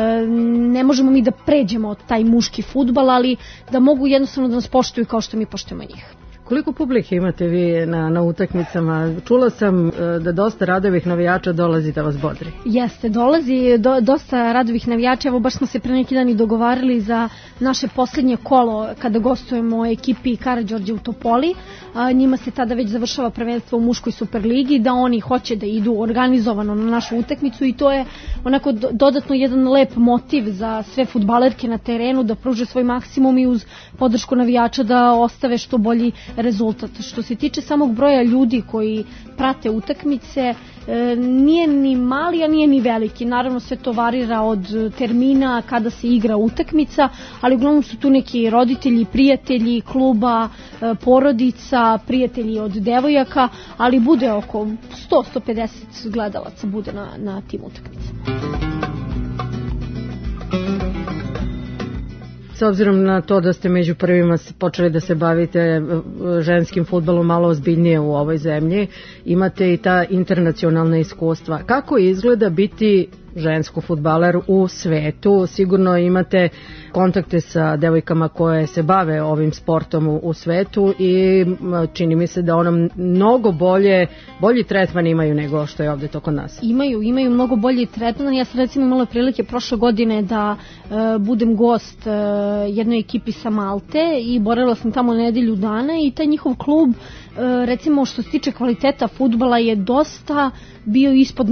ne možemo mi da pređemo taj muški fudbal, ali da mogu jednostavno da nas poštuju kao što mi poštujemo njih. Koliko publike imate vi na utakmicama? Čula sam da dosta radovih navijača dolazi da vas bodri. Jeste, dolazi dosta radovih navijača. Evo baš smo se pre neki dan i dogovarali za naše poslednje kolo kada gostujemo ekipi Karađorđe u Topoli. Njima se tada već završava prvenstvo u muškoj Superligi, da oni hoće da idu organizovano na našu utakmicu i to je onako dodatno jedan lep motiv za sve fudbalerke na terenu da pruže svoj maksimum i uz podršku navijača da ostave što bolji rezultat. Što se tiče samog broja ljudi koji prate utakmice, nije ni mali, a nije ni veliki. Naravno sve to varira od termina kada se igra utakmica, ali uglavnom su tu neki roditelji, prijatelji kluba, porodica, prijatelji od devojaka, ali bude oko 100-150 gledalaca bude na tim utakmicama. S obzirom na to da ste među prvima počeli da se bavite ženskim fudbalom malo ozbiljnije u ovoj zemlji, imate i ta internacionalna iskustva. Kako izgleda biti žensko fudbaler u svetu? Sigurno imate kontakte sa devojkama koje se bave ovim sportom u svetu i čini mi se da ono mnogo bolji tretman imaju nego što je ovde to kod nas. Imaju mnogo bolji tretman. Ja sam recimo imala prilike prošle godine da budem gost jednoj ekipi sa Malte i boravila sam tamo nedelju dana i taj njihov klub, recimo što se tiče kvaliteta fudbala, je dosta bio ispod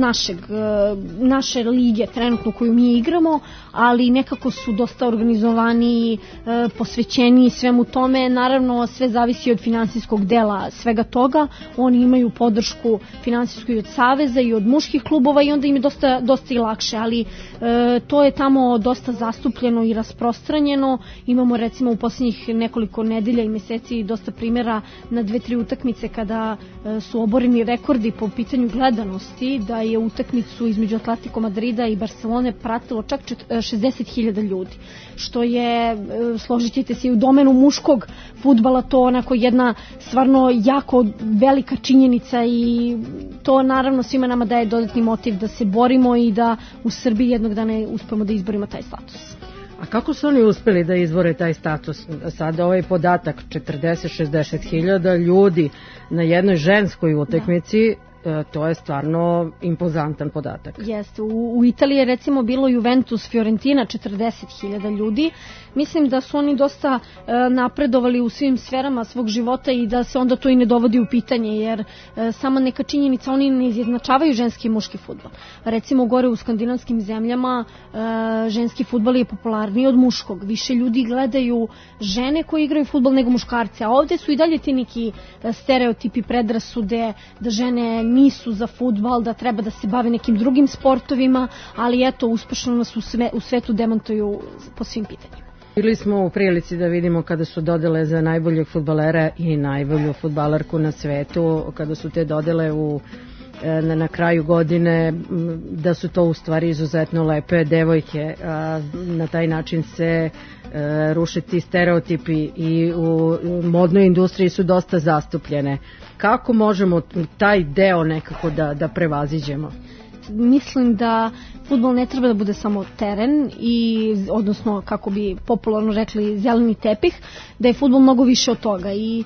naše lige trenutno koju mi igramo, ali nekako su dosta organizovani, posvećeni svemu tome. Naravno sve zavisi od finansijskog dela svega toga. Oni imaju podršku finansijsku i od saveza i od muških klubova i onda im je dosta i lakše, ali to je tamo dosta zastupljeno i rasprostranjeno. Imamo recimo u posljednjih nekoliko nedelja i meseci dosta primjera na 2-3 utakmice kada su oboreni rekordi po pitanju gledanosti, da je utakmicu između Atletico Madrida i Barcelone pratilo čak 60.000 ljudi, što je, složit ćete se, i u domenu muškog fudbala to onako jedna stvarno jako velika činjenica i to naravno svima nama daje dodatni motiv da se borimo i da u Srbiji jednog dana uspemo da izborimo taj status. A kako su oni uspeli da izbore taj status? Sada ovaj podatak 40-60.000 ljudi na jednoj ženskoj utakmici, to je stvarno impozantan podatak. Jeste, u Italiji je recimo bilo Juventus Fiorentina 40.000 ljudi. Mislim da su oni dosta napredovali u svim sferama svog života i da se onda to i ne dovodi u pitanje, jer sama neka činjenica, oni ne izjednačavaju ženski i muški fudbal. Recimo gore u skandinavskim zemljama ženski fudbal je popularniji od muškog. Više ljudi gledaju žene koje igraju fudbal nego muškarce, a ovde su i dalje ti neki stereotipi, predrasude da žene nisu za fudbal, da treba da se bave nekim drugim sportovima, ali eto, uspešno nas u svetu demantuju po svim pitanjima. Bili smo u prilici da vidimo kada su dodele za najboljeg fudbalera i najbolju fudbalerku na svetu, kada su te dodele na kraju godine, da su to u stvari izuzetno lepe devojke. Na taj način se ruše ti stereotipi i u modnoj industriji su dosta zastupljene. Kako možemo taj deo nekako da prevaziđemo? Mislim da fudbal ne treba da bude samo teren i, odnosno, kako bi popularno rekli, zeleni tepih, da je fudbal mnogo više od toga i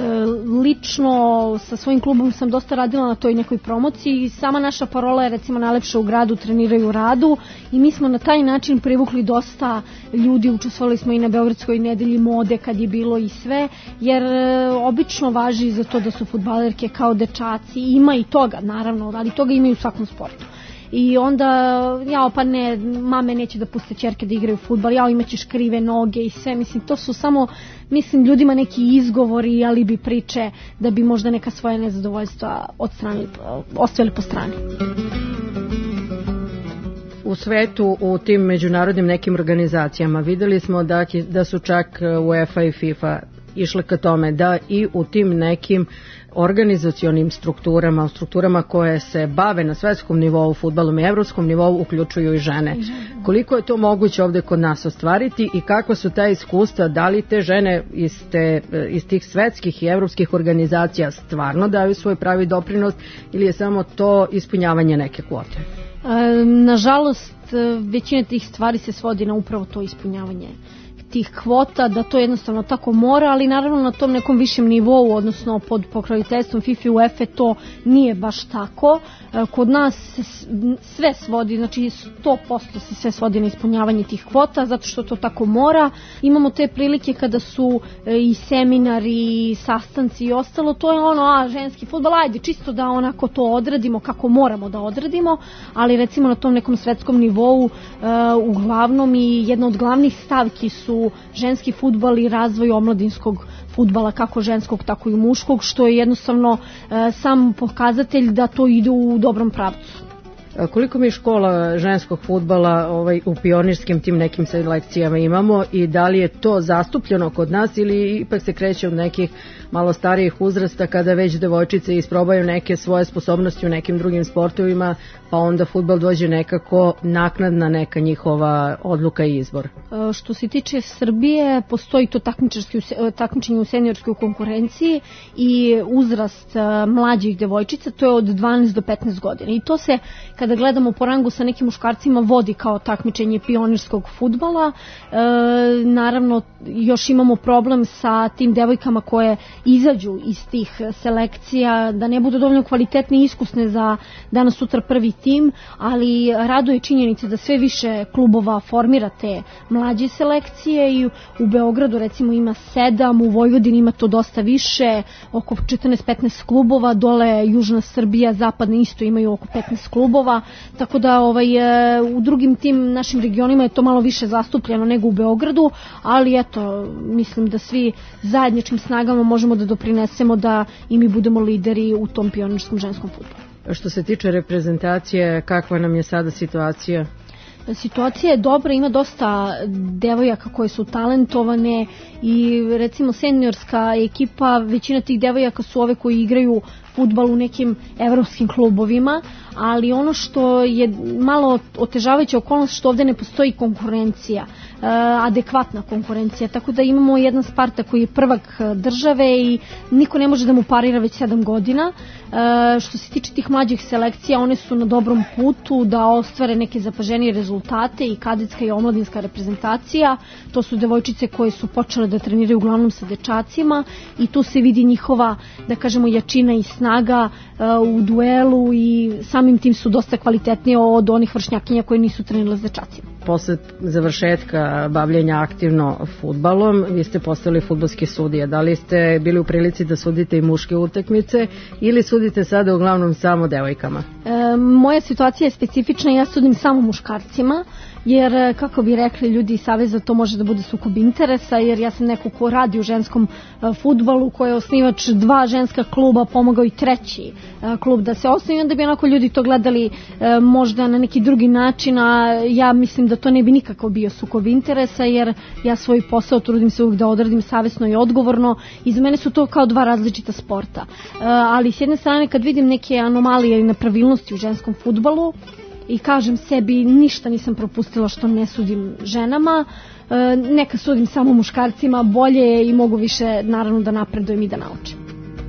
lično sa svojim klubom sam dosta radila na toj nekoj promociji i sama naša parola je recimo najlepše u gradu treniraju u radu i mi smo na taj način privukli dosta ljudi, učestvovali smo i na Beogradskoj nedelji mode kad je bilo i sve, jer obično važi za to da su fudbalerke kao dečaci, ima i toga naravno, ali toga ima i u svakom sportu. I onda, pa ne, mame neće da puste ćerke da igraju fudbal, imaćeš krive noge i sve, mislim, to su samo, ljudima neki izgovori, ali bi priče da bi možda neka svoje nezadovoljstva ostavili po strani. U svetu, u tim međunarodnim nekim organizacijama, videli smo da su čak UEFA i FIFA išle ka tome da i u tim nekim organizacionim strukturama koje se bave na svetskom nivou fudbalom i evropskom nivou uključuju i žene. Koliko je to moguće ovde kod nas ostvariti i kakva su ta iskustva, da li te žene iz tih svetskih i evropskih organizacija stvarno daju svoj pravi doprinos ili je samo to ispunjavanje neke kvote? Nažalost, većina tih stvari se svodi na upravo to ispunjavanje tih kvota, da to jednostavno tako mora, ali naravno na tom nekom višem nivou, odnosno pod pokroviteljstvom FIFA i UEFA to nije baš tako. Kod nas se sve svodi, znači 100% se sve svodi na ispunjavanje tih kvota, zato što to tako mora. Imamo te prilike kada su i seminari, i sastanci i ostalo, to je ono, ženski fudbal, ajde, čisto da onako to odradimo kako moramo da odradimo, ali recimo na tom nekom svetskom nivou uglavnom i jedna od glavnih stavki su ženski fudbal i razvoj omladinskog fudbala, kako ženskog, tako i muškog, što je jednostavno sam pokazatelj da to ide u dobrom pravcu. Koliko mi škola ženskog fudbala u pionirskim tim nekim selekcijama imamo i da li je to zastupljeno kod nas ili ipak se kreće od nekih malo starijih uzrasta kada već devojčice isprobaju neke svoje sposobnosti u nekim drugim sportovima, pa onda fudbal dođe nekako naknadna neka njihova odluka i izbor? Što se tiče Srbije, postoji to takmičenje u seniorskoj konkurenciji i uzrast mlađih devojčica, to je od 12 do 15 godina. I to se, kada gledamo po rangu sa nekim muškarcima, vodi kao takmičenje pionirskog fudbala. Naravno, još imamo problem sa tim devojkama koje izađu iz tih selekcija, da ne budu dovoljno kvalitetne i iskusne za danas sutra prvi tim, ali raduje činjenica da sve više klubova formira te mlađe selekcije i u Beogradu recimo ima 7, u Vojvodini ima to dosta više, oko 14-15 klubova, dole Južna Srbija, Zapadna isto imaju oko 15 klubova, tako da u drugim tim našim regionima je to malo više zastupljeno nego u Beogradu, ali eto, mislim da svi zajedničkim snagama možemo da doprinesemo da i mi budemo lideri u tom pionirskom ženskom fudbalu. Što se tiče reprezentacije, kakva nam je sada situacija? Situacija je dobra, ima dosta devojaka koje su talentovane i recimo seniorska ekipa, većina tih devojaka su ove koji igraju fudbal u nekim evropskim klubovima, ali ono što je malo otežavajuća okolnost što ovde ne postoji konkurencija, adekvatna konkurencija, tako da imamo jedan Spartak koji je prvak države i niko ne može da mu parira već 7 godina. Što se tiče tih mlađih selekcija, one su na dobrom putu da ostvare neke zapaženije rezultate i kadetska i omladinska reprezentacija, to su devojčice koje su počele da treniraju uglavnom sa dečacima i tu se vidi njihova, da kažemo, jačina i snaga u duelu i samim tim su dosta kvalitetnije od onih vršnjakinja koje nisu trenirale s dečacima. Posle završetka bavljenja aktivno fudbalom, vi ste postali fudbalski sudija. Da li ste bili u prilici da sudite i muške utakmice ili sudite sada uglavnom samo devojkama? Moja situacija je specifična, ja sudim samo muškarcima, jer kako bi rekli ljudi iz Saveza, to može da bude sukob interesa, jer ja sam neko ko radi u ženskom fudbalu, koji je osnivač 2 ženska kluba, pomogao i 3. klub da se osnovi, onda bi onako ljudi to gledali možda na neki drugi način, a ja mislim da to ne bi nikako bio sukob interesa, jer ja svoj posao trudim se uvijek da odradim savesno i odgovorno i za mene su to kao 2 različita sporta. Ali s jedne strane kad vidim neke anomalije ili nepravilnosti u ženskom fudbalu, i kažem sebi ništa nisam propustila što ne sudim ženama, neka sudim samo muškarcima, bolje je i mogu više naravno da napredujem i da naučim.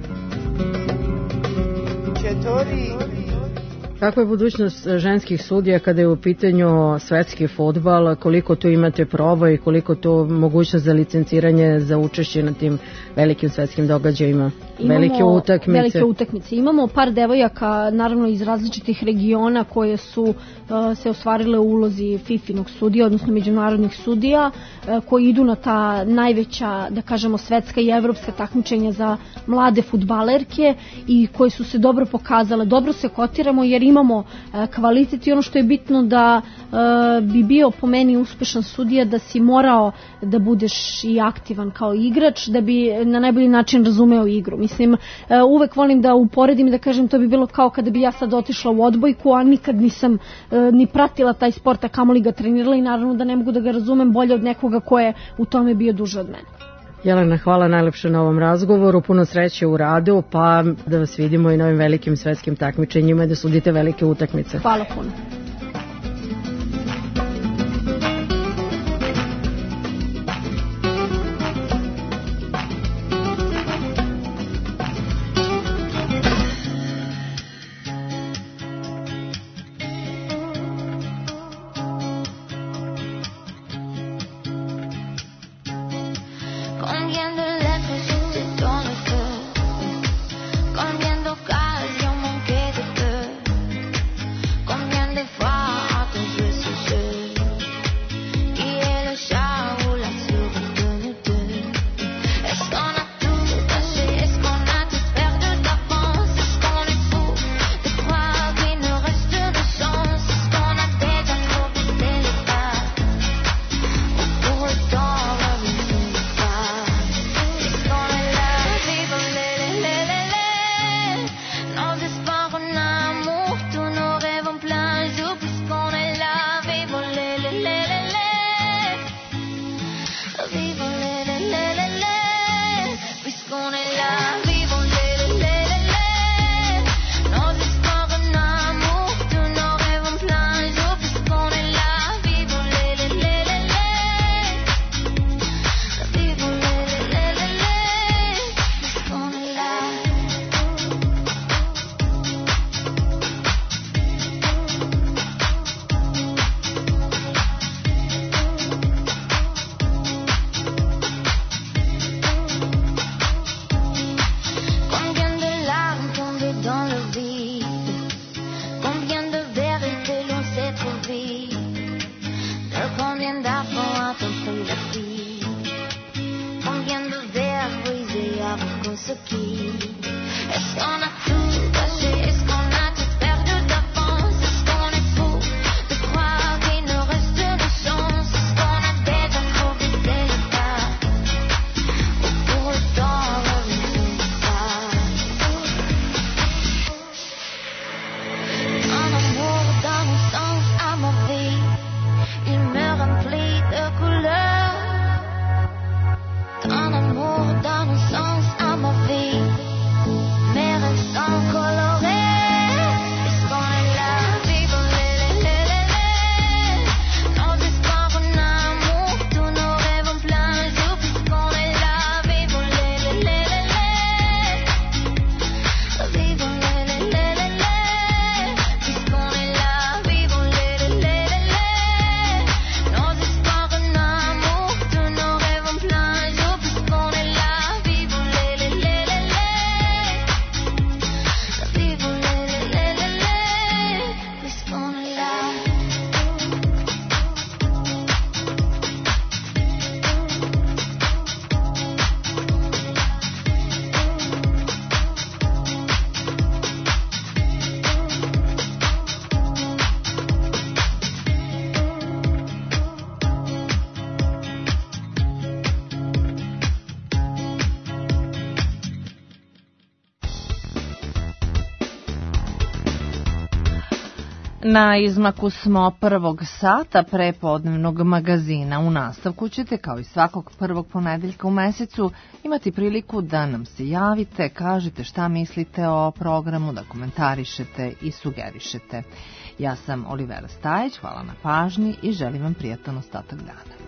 Kakva je budućnost ženskih sudija kada je u pitanju svetski fudbal, koliko tu imate proba i koliko tu mogućnost za licenciranje za učešće na tim velikim svetskim događajima? Velike utakmice. Imamo par devojaka naravno iz različitih regiona koje su se ostvarile u ulozi FIFA-inog sudija, odnosno međunarodnih sudija, koji idu na ta najveća, da kažemo, svetska i evropska takmičenja za mlade fudbalerke i koje su se dobro pokazale. Dobro se kotiramo jer imamo kvalitet i ono što je bitno da bi bio po meni uspešan sudija da si morao da budeš i aktivan kao igrač, da bi na najbolji način razumeo igru. Mislim, uvek volim da uporedim i da kažem to bi bilo kao kada bi ja sad otišla u odbojku, a nikad nisam ni pratila taj sport, a kamoli ga trenirala i naravno da ne mogu da ga razumem bolje od nekoga ko je u tome bio duže od mene. Jelena, hvala najlepše na ovom razgovoru, puno sreće u radu, pa da vas vidimo i na ovim velikim svetskim takmičenjima i da sudite velike utakmice. Hvala puno. Combien d'argent a-t-on pris la fille? Combien de verres brisés avons-nous consommés? Est-ce qu'on a tout gâché? Est-ce qu'on a tout perdu d'avance? Est-ce qu'on est fou de croire qu'il nous reste une chance? Est-ce qu'on a déjà trop visé le pas? Ou pour autant revenir pas? Un amour donne un sens à ma vie. Il me remplit de couleurs. Ton amour donne un sens à ma vie. Mes rêves sont colorés. Est-ce qu'on est là? Vivre nos espoirs en amour, tous nos rêves en plein jour. Puisqu'on est là, vivre vivre puisqu'on est là, vivre nos espoirs en amour, tous nos rêves en plein jour. Puisqu'on est là, vivre puisqu'on est là. Na izmaku smo prvog sata prepodnevnog magazina. U nastavku ćete, kao i svakog prvog ponedeljka u mesecu, imati priliku da nam se javite, kažete šta mislite o programu, da komentarišete i sugerišete. Ja sam Olivera Stajić, hvala na pažnji i želim vam prijatan ostatak dana.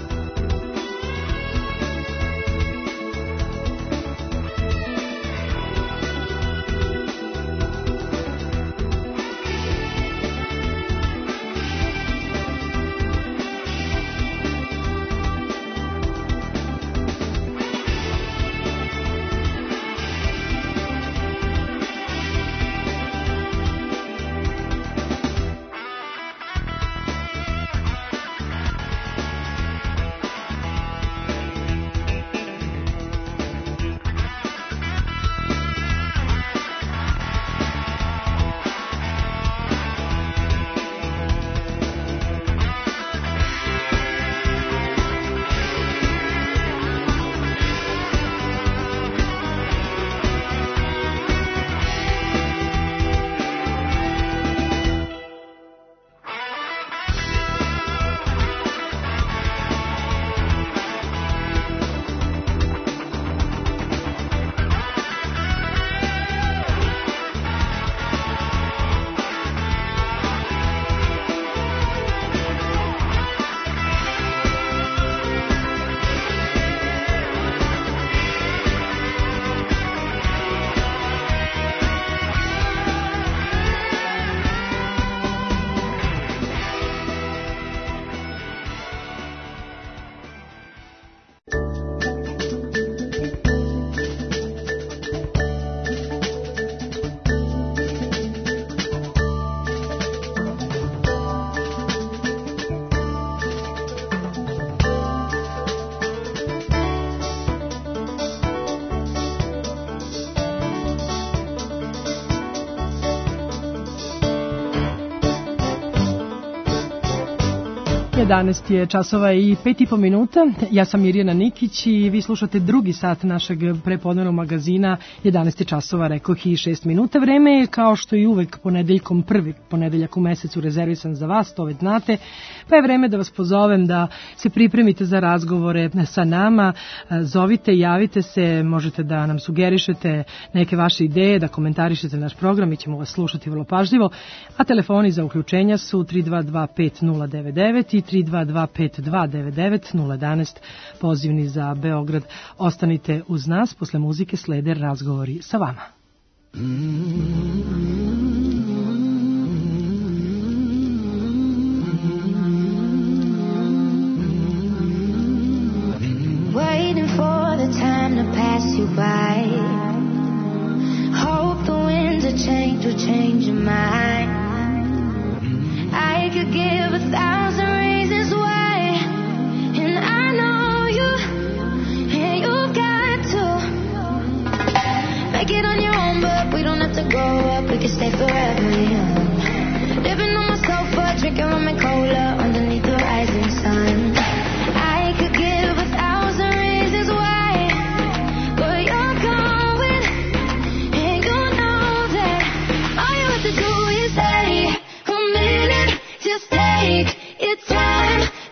Danas je časova i 5,5 minuta. Ja sam Mirjana Nikić i vi slušate drugi sat našeg prepodnevnog magazina. 11 časova, rekoh, i 6 minuta. Vreme je, kao što i uvek, ponedeljkom, prvi ponedeljak u mesecu rezervisan za vas, to već znate. Pa je vreme da vas pozovem da se pripremite za razgovore sa nama. Zovite, javite se, možete da nam sugerišete neke vaše ideje, da komentarišete naš program, mi ćemo vas slušati vrlo pažljivo. A telefoni za uključenja su 3225099 i 3225299 011 pozivni za Beograd. Ostanite uz nas, posle muzike slede razgovori sa vama. Waiting for the time to pass you by. Hope the winds of change will change your mind. I could give 1,000 reasons why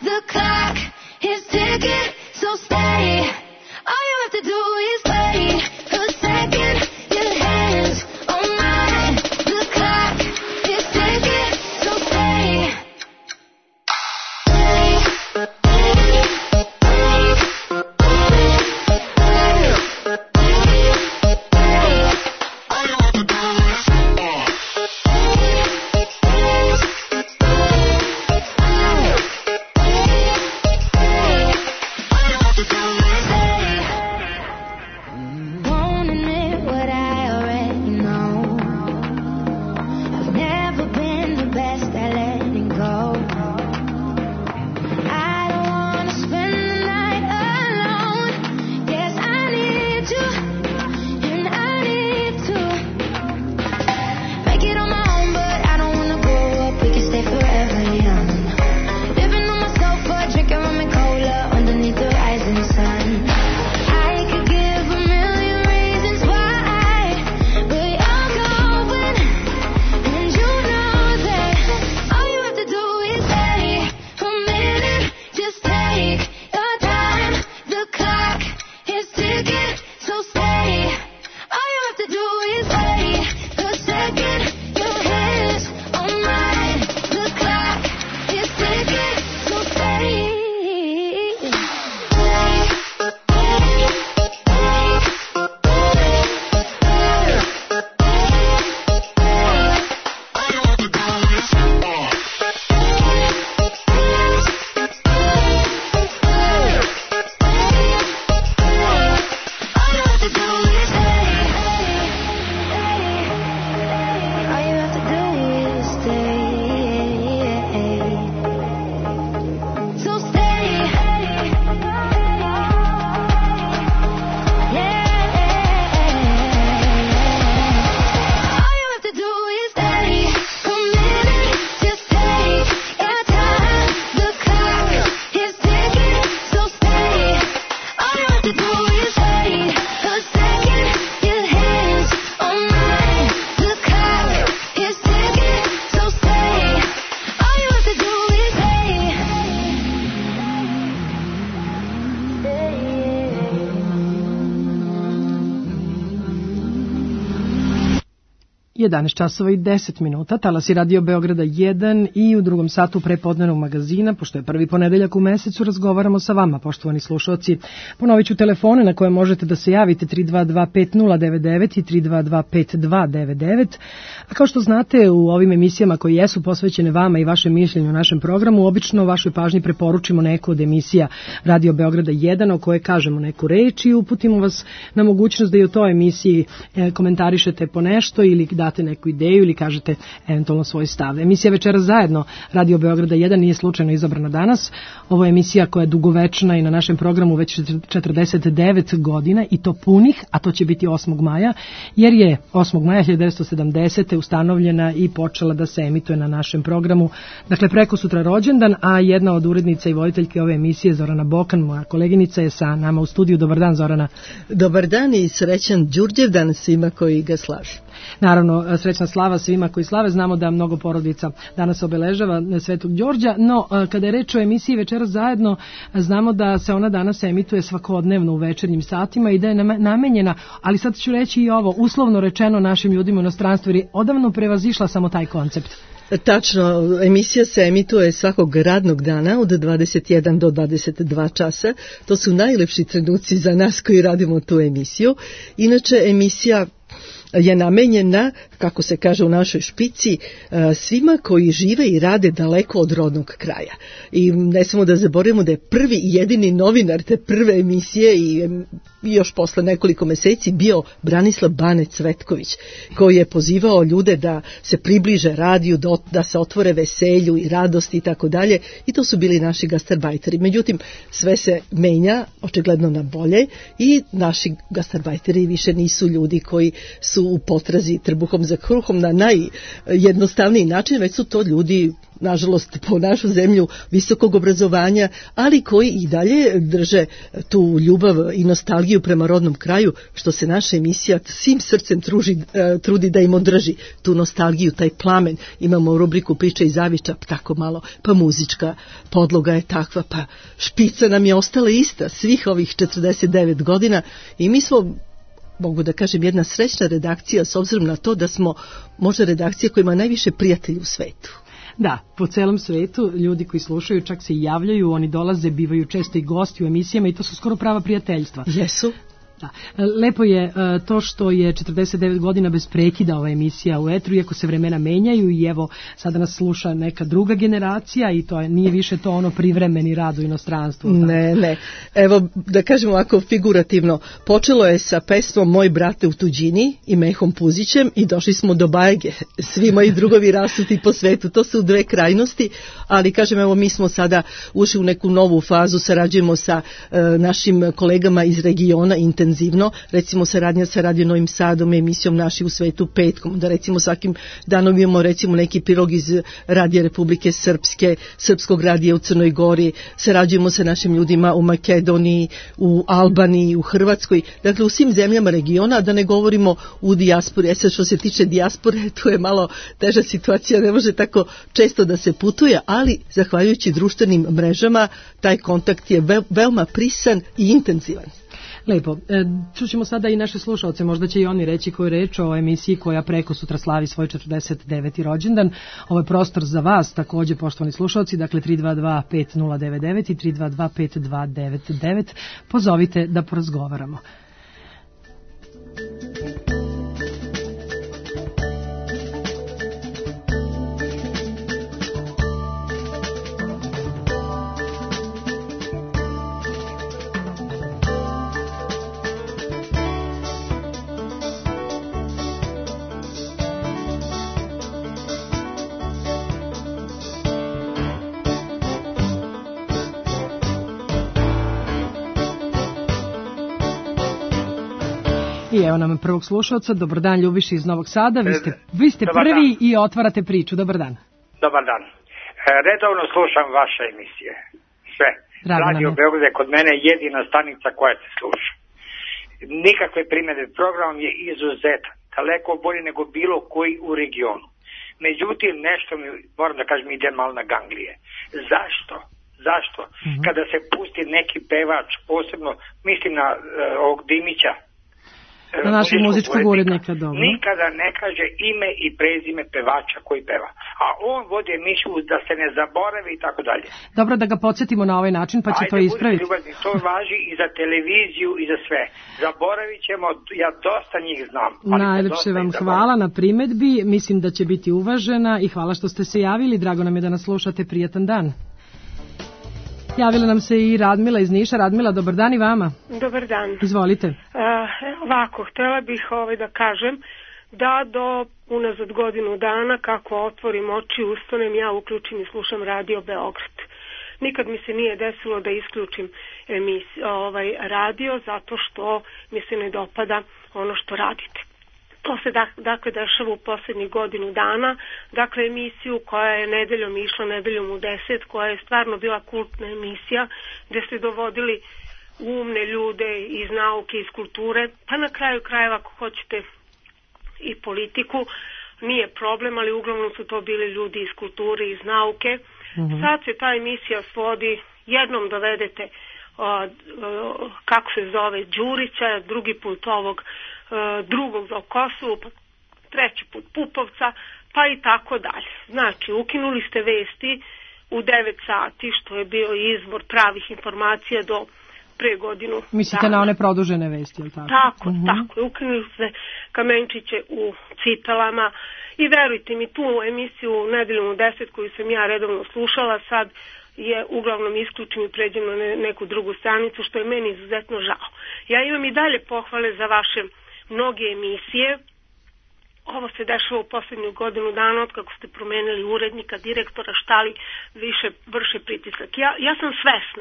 the clock is ticking, so stay. All you have to do is wait a second. Your hands on mine. The clock is ticking, so stay. Won't admit what I already know. I've never been the best at letting go. I don't wanna spend the night alone. Yes, I need you, and I need to make it on my own, but I don't wanna grow up. We can stay forever young. Living on my sofa, drinking rum and cola underneath the rising sun. I could give a million reasons why, but you're going, and you know that all you have to do is stay a minute. Just take your time. The clock is ticking, so stay. All you have to do is wait a second. Your hands on mine. The clock is ticking, so stay. časova i 10 minuta, talas je Radio Beograda 1 i u drugom satu prepodnevnog magazina, pošto je prvi ponedeljak u mesecu, razgovaramo sa vama, poštovani slušalci. Ponovit ću telefone na koje možete da se javite 3225099 i 3225299. A kao što znate, u ovim emisijama koje jesu posvećene vama i vašem mišljenju u našem programu, obično vašoj pažnji preporučimo neku od emisija Radio Beograda 1 o koje kažemo neku reč i uputimo vas na mogućnost da i u toj emisiji komentarišete po nešto ili date neku ideju ili kažete eventualno svoj stav. Emisija Večeras zajedno Radio Beograda 1 nije slučajno izabrana danas. Ovo je emisija koja je dugovečna i na našem programu već 49 godina i to punih, a to će biti 8. maja, jer je 8. maja 1970. ustanovljena i počela da se emituje na našem programu. Dakle, preko sutra rođendan, a jedna od urednica i voditeljke ove emisije, Zorana Bokan, moja koleginica, je sa nama u studiju. Dobar dan, Zorana. Dobar dan i srećan Đurđevdan svima koji ga slažu. Naravno, srećna slava svima koji slave. Znamo da mnogo porodica danas obeležava Svetog Đorđa, no kada je reč o emisiji Večeras zajedno, znamo da se ona danas emituje svakodnevno u večernjim satima i da je namenjena, ali sad ću reći i ovo, uslovno rečeno našim ljudima u inostranstvu, jer je odavno prevazišla samo taj koncept. Tačno, emisija se emituje svakog radnog dana od 21 do 22 časa. To su najlepši trenuci za nas koji radimo tu emisiju. Inače, emisija je namenjena, kako se kaže u našoj špici, svima koji žive i rade daleko od rodnog kraja. I ne samo da zaboravimo da je prvi i jedini novinar te prve emisije i još posle nekoliko meseci bio Branislav Bane Cvetković, koji je pozivao ljude da se približe radiju, da se otvore veselju i radosti i tako dalje, i to su bili naši gastarbajteri. Međutim, sve se menja, očigledno na bolje, i naši gastarbajteri više nisu ljudi koji su u potrazi trbuhom za kruhom na najjednostavniji način, već su to ljudi, nažalost, po našu zemlju visokog obrazovanja, ali koji i dalje drže tu ljubav i nostalgiju prema rodnom kraju, što se naša emisija svim srcem trudi da im održi tu nostalgiju, taj plamen. Imamo rubriku Priče i zaviča, tako malo, pa muzička podloga je takva, pa špica nam je ostala ista svih ovih 49 godina i mi smo, mogu da kažem, jedna srećna redakcija s obzirom na to da smo možda redakcija koja ima najviše prijatelja u svetu. Da, po celom svetu ljudi koji slušaju čak se i javljaju, oni dolaze, bivaju često i gosti u emisijama i to su skoro prava prijateljstva. Jesu. Da. Lepo je to što je 49 godina bez prekida ova emisija u etru, iako se vremena menjaju i evo sada nas sluša neka druga generacija i to nije više to ono privremeni rad u inostranstvu. Ne. Evo, da kažemo ovako figurativno, počelo je sa pesmom Moj brate u tuđini i Mehom Puzićem i došli smo do Bajege. Svi moji drugovi rasuti po svetu. To su dve krajnosti, ali kažem, evo, mi smo sada ušli u neku novu fazu, sarađujemo sa našim kolegama iz regiona intenzivno, recimo saradnja sa Radio Novim Sadom, emisijom Naši u svetu petkom, da recimo svakim danom imamo recimo neki prilog iz Radija Republike Srpske, Srpskog radija u Crnoj Gori, sarađujemo sa našim ljudima u Makedoniji, u Albaniji, u Hrvatskoj, dakle u svim zemljama regiona, da ne govorimo u dijaspori. Sad što se tiče dijaspore, tu je malo teža situacija, ne može tako često da se putuje, ali zahvaljujući društvenim mrežama taj kontakt je veoma prisan i intenzivan. Lepo, čućemo sada i naše slušalce, možda će i oni reći koju reč o emisiji koja preko sutra slavi svoj 49. rođendan. Ovo je prostor za vas, takođe, poštovani slušalci, dakle 322-5099 i 322-5299. Pozovite da porazgovaramo. I evo nam prvog slušalca. Dobar dan, Ljubiša iz Novog Sada. Vi ste prvi i otvarate priču. Dobar dan. Dobar dan. Redovno slušam vaše emisije. Sve. Radio Beograd je kod mene jedina stanica koja se sluša. Nikakve primjedbe. Program je izuzetan. Daleko bolje nego bilo koji u regionu. Međutim, nešto mi, moram da kažem, ide malo na ganglije. Zašto? Kada se pusti neki pevač, posebno mislim na ovog Dimića, na našeg muzičkog urednika, dobro. Nikada ne kaže ime i prezime pevača koji peva. A on vodi emisiju da se ne zaboravi i tako dalje. Dobro, da ga podsjetimo na ovaj način, pa će to ispraviti. Ljubazni, to važi i za televiziju i za sve. Zaboravit ćemo, ja dosta njih znam. Najlepše vam hvala na primetbi, mislim da će biti uvažena i hvala što ste se javili. Drago nam je da nas slušate, prijatan dan. Javila nam se i Radmila iz Niša. Radmila, dobar dan i vama. Dobar dan. Izvolite. Ovako, htjela bih da kažem da do unazad godinu dana kako otvorim oči, ustanem, ja uključim i slušam Radio Beograd. Nikad mi se nije desilo da isključim radio zato što mi se ne dopada ono što radite. To se dakle dešava u posljednjih godinu dana, dakle emisiju koja je nedeljom išla, nedeljom u 10, koja je stvarno bila kultna emisija, gdje ste dovodili umne ljude iz nauke, iz kulture, pa na kraju krajeva ako hoćete i politiku, nije problem, ali uglavnom su to bili ljudi iz kulture, iz nauke. Sad se ta emisija svodi, jednom dovedete kako se zove Đurića, drugi put ovog drugog za Kosovu, pa treći put Pupovca, pa i tako dalje. Znači, ukinuli ste vesti u 9 sati, što je bio izvor pravih informacija do pre godinu. Mislite na one produžene vesti, je li tako? Tako. Ukinuli ste Kamenčiće u cipelama i verujte mi, tu emisiju Nedeljom u 10 koju sam ja redovno slušala, sad je uglavnom isključim i pređem na neku drugu stranicu, što je meni izuzetno žao. Ja imam i dalje pohvale za vaše mnoge emisije. Ovo se dešava u posljednju godinu dana od kako ste promenili urednika, direktora, šta li više vrše pritisak. Ja sam svesna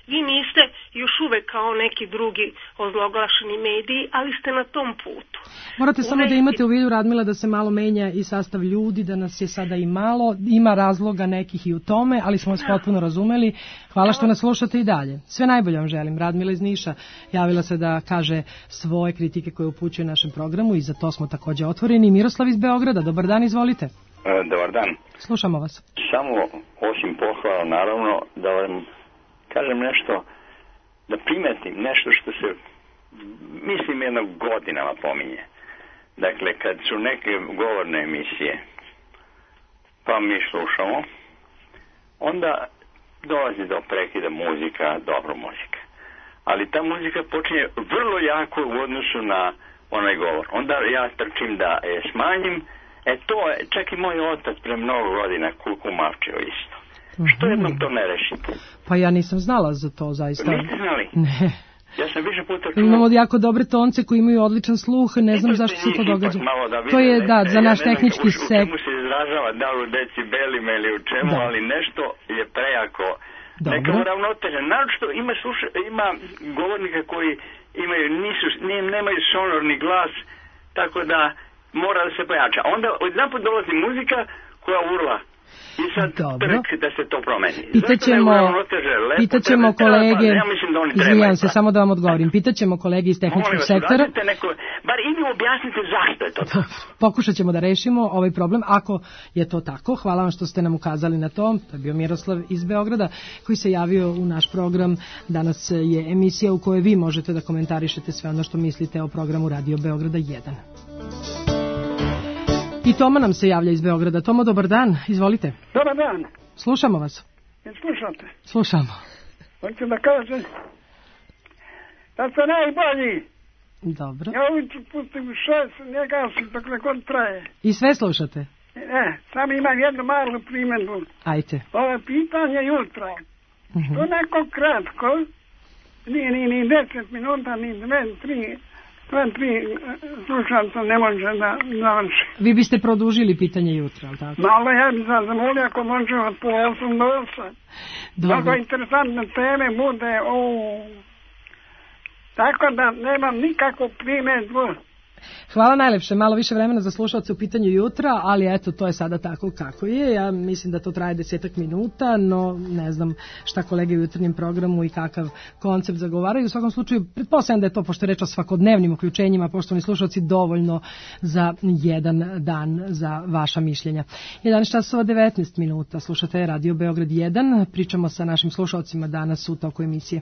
Vi niste još uvek kao neki drugi ozloglašeni mediji, ali ste na tom putu. Morate samo da imate u vidu, Radmila, da se malo menja i sastav ljudi, da nas je sada i malo, ima razloga nekih i u tome, ali smo vas potpuno razumeli. Hvala što nas slušate i dalje. Sve najbolje vam želim. Radmila iz Niša javila se da kaže svoje kritike koje upućuje našem programu i za to smo takođe otvoreni. Miroslav iz Beograda, dobar dan, izvolite. Dobar dan. Slušamo vas. Samo, osim pohvala, naravno, da vam kažem nešto, da primetim nešto što se, mislim, jednog godinama pominje. Dakle, kad su neke govorne emisije, pa mi slušamo, onda dolazi do prekida muzika, dobro muzika. Ali ta muzika počinje vrlo jako u odnosu na onaj govor. Onda ja trčim da je smanjim. To je, čak i moj otac pre mnogo godina kukumavčio isto. Što jednom to ne rešite? Pa ja nisam znala za to, zaista. Niste znali? Ne. Ja sam više puta čuo. Imamo jako dobre tonce koji imaju odličan sluh, ne znam zašto se to događa. To je, da, za naš tehnički sek. U čemu se izražava, da li u decibelima ili u čemu, ali nešto je prejako. Neka uravnoteža. Naročito ima govornika koji imaju, nemaju sonorni glas, tako da mora da se pojača. Onda odjedanput dolazi muzika koja urla. I sad trk da se to promeni. Pitaćemo kolege, izvinjam se, samo da vam odgovorim, pitaćemo kolege iz tehničkog sektora. Bar ili objasnite zašto je to tako. Pokušat ćemo da rešimo ovaj problem, ako je to tako. Hvala vam što ste nam ukazali na to. To je bio Miroslav iz Beograda, koji se javio u naš program. Danas je emisija u kojoj vi možete da komentarišete sve ono što mislite o programu Radio Beograda 1. I Toma nam se javlja iz Beograda. Tomo, dobar dan, izvolite. Dobar dan. Slušamo vas. Slušate? Slušamo. Hoću da kažem da ste najbolji. Dobro. Ja ovim ću pustim u 6, ne gasim dok nekod traje. I sve slušate? Samo imam jednu malu primjedbu. Ajte. Ovo pitanje jutra. Što neko kratko, nije ni 10 minuta, ni 2-3, slušalca ne može da završi. Vi biste produžili pitanje jutra, ali tako? Malo ja bih sad zamolio ako može od po 8 do 8. Mnogo interesantne teme bude tako da nemam nikakvu primjedbu. Hvala najlepše, malo više vremena za slušalce u pitanju jutra, ali eto, to je sada tako kako je. Ja mislim da to traje 10 minuta, no ne znam šta kolege u jutarnjem programu i kakav koncept zagovaraju. U svakom slučaju, pretpostavljam da je to, pošto je reč o svakodnevnim uključenjima, poštovani slušalci, dovoljno za jedan dan za vaša mišljenja. 11:19 minuta, slušate Radio Beograd 1, pričamo sa našim slušalcima danas u toku emisije.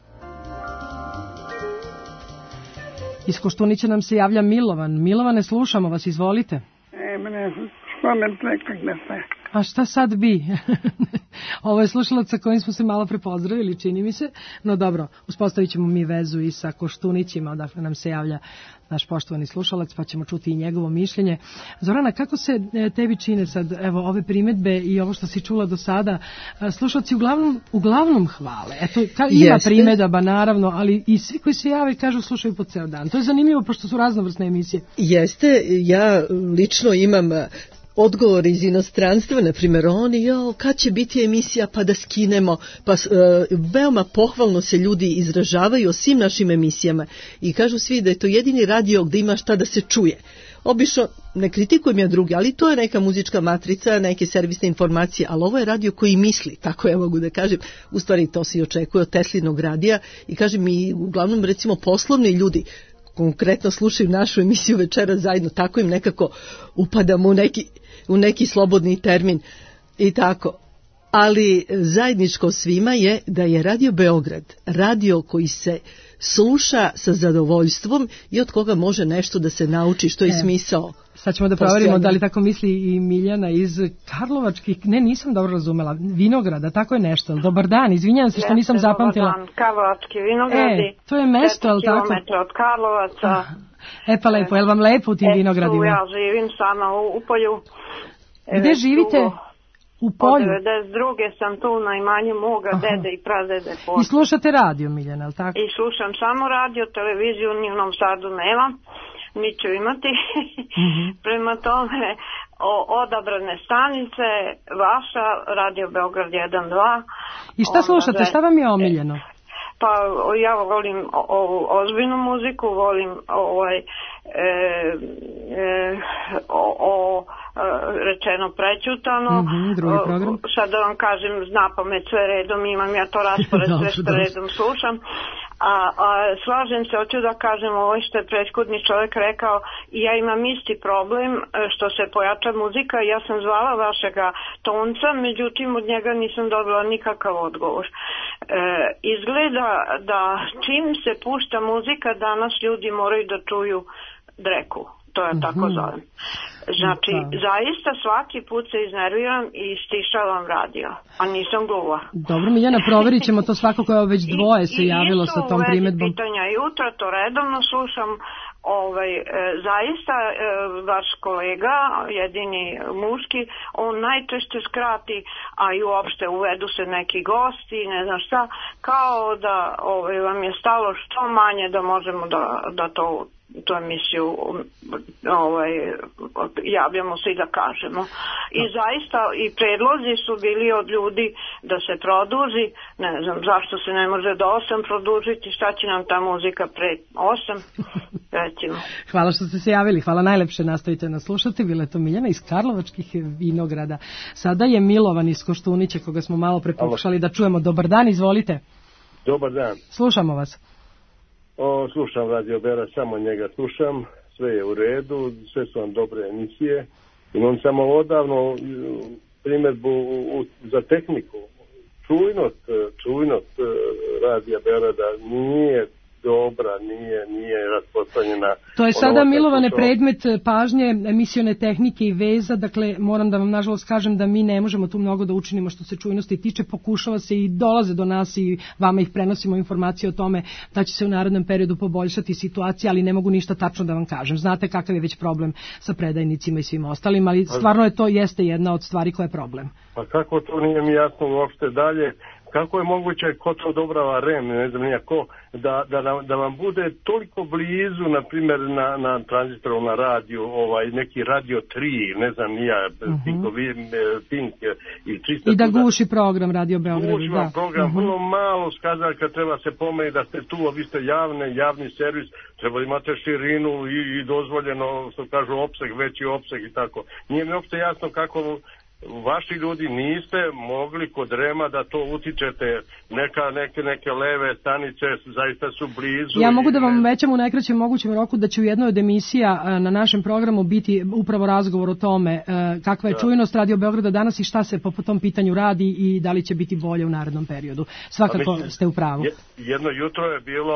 Iz Koštunića nam se javlja Milovan. Milovane, slušamo vas, izvolite. Mene spomen nekak da se. A šta sad bi? Ovo je slušalac sa kojim smo se malo prepozdravili, čini mi se. No dobro, uspostavit ćemo mi vezu i sa Koštunićima, odakle nam se javlja naš poštovani slušalac, pa ćemo čuti i njegovo mišljenje. Zorana, kako se tebi čine sad, evo, ove primetbe i ovo što si čula do sada? Slušalci uglavnom hvale. Eto, ima primedaba, naravno, ali i svi koji se jave kažu slušaju po ceo dan. To je zanimljivo, pošto su raznovrsne emisije. Jeste, ja lično imam odgovor iz inostranstva, na primjer, kad će biti emisija pa da skinemo, pa veoma pohvalno se ljudi izražavaju o svim našim emisijama i kažu svi da je to jedini radio gde ima šta da se čuje. Obično, ne kritikujem ja drugi, ali to je neka muzička matrica, neke servisne informacije, ali ovo je radio koji misli, tako ja mogu da kažem, u stvari to se i očekuje od Teslinog radija i kažem mi, uglavnom recimo poslovni ljudi, konkretno slušaju našu emisiju večera zajedno, tako im nekako upadamo u neki slobodni termin i tako. Ali zajedničko svima je da je Radio Beograd radio koji se sluša sa zadovoljstvom i od koga može nešto da se nauči, što je smisao. Sad ćemo da proverimo da li tako misli i Miljana iz Karlovačkih, nisam dobro razumela, Vinograda, tako je nešto. Dobar dan, izvinjam se što nisam zapamtila. Dobar dan, Karlovački Vinogradi. To je mesto, ali tako? 4 kilometra od Karlovaca. Pa lepo, je li vam lepo u tim vinogradima? Ja živim sama u Polju. Gde živite? U Polju? Od 92. sam tu na imanju moga dede i pradede. I slušate radio, Miljana, ali tako? I slušam samo radio, televiziju ni u Novom Sadu nemam, ni ću imati. Prema tome, odabrane stanice, vaša, Radio Beograd 1-2. I šta slušate, šta vam je omiljeno? Pa ja volim ozbiljnu muziku, volim rečeno prećutano. Drugi program. Sad da vam kažem, napamet sve redom, imam ja to raspored, sve što redom slušam. A slažem se, hoću da kažem ovo što je prethodni čovjek rekao, i ja imam isti problem što se pojača muzika. Ja sam zvala vašega Tonca, međutim od njega nisam dobila nikakav odgovor. Izgleda da čim se pušta muzika danas ljudi moraju da čuju dreku. To je tako zovem. Znači, zaista svaki put se iznerviram i stišavam radio, a nisam gluva. Dobro, Miljana, proverit ćemo to svakako, evo već dvoje se javilo sa tom primedbom. I pitanja jutra, to redovno slušam. Zaista vaš kolega, jedini muški, on najčešće skrati, a i uopšte uvedu se neki gosti, ne znam šta, kao da vam je stalo što manje da možemo da tu emisiju javljamo se i da kažemo. I zaista i predlozi su bili od ljudi da se produži, ne znam zašto se ne može do 8 produžiti, šta će nam ta muzika pre 8, recimo. Hvala što ste se javili, hvala najlepše, nastavite nas slušati. Bila je to Miljana iz Karlovačkih Vinograda. Sada je Milovan iz Koštunića, koga smo malo prepokušali da čujemo. Dobar dan, izvolite. Dobar dan. Slušamo vas. Slušam Radio Bera, samo njega slušam, sve je u redu, sve su vam dobre emisije. Imam samo odavno primjedbu za tehniku. Čujnost Radija Bera da nije dobra, nije raspostavljena. To je sada, Milovane, predmet pažnje emisione tehnike i veza, dakle moram da vam nažalost kažem da mi ne možemo tu mnogo da učinimo što se čujnosti tiče, pokušava se i dolaze do nas i vama ih prenosimo informacije o tome da će se u narednom periodu poboljšati situacija, ali ne mogu ništa tačno da vam kažem. Znate kakav je već problem sa predajnicima i svim ostalim, ali stvarno je to jeste jedna od stvari koja je problem. Pa kako to nije mi jasno uopšte dalje? Kako je moguće, ko to odobrava REM, ne znam nijako, da vam bude toliko blizu, na primjer na tranzistoru, na radiju, neki radio 3, ne znam nija, Pink i 300... I da guši program Radio Beograd. Guši vam program, vrlo malo skazali kad treba se pomeni da ste tu, vi ste javni servis, treba imate širinu i dozvoljeno, što kažu, opseg, veći opseg i tako. Nije mi uopšte jasno kako... Vaši ljudi niste mogli kod REM-a da to utičete, neke leve stanice zaista su blizu. Ja mogu da vam većam u najkraćem mogućem roku da će u jednoj od emisija na našem programu biti upravo razgovor o tome kakva je čujnost Radio Beograda danas i šta se po tom pitanju radi i da li će biti bolje u narednom periodu. Svakako ste u pravu. Jedno jutro je bilo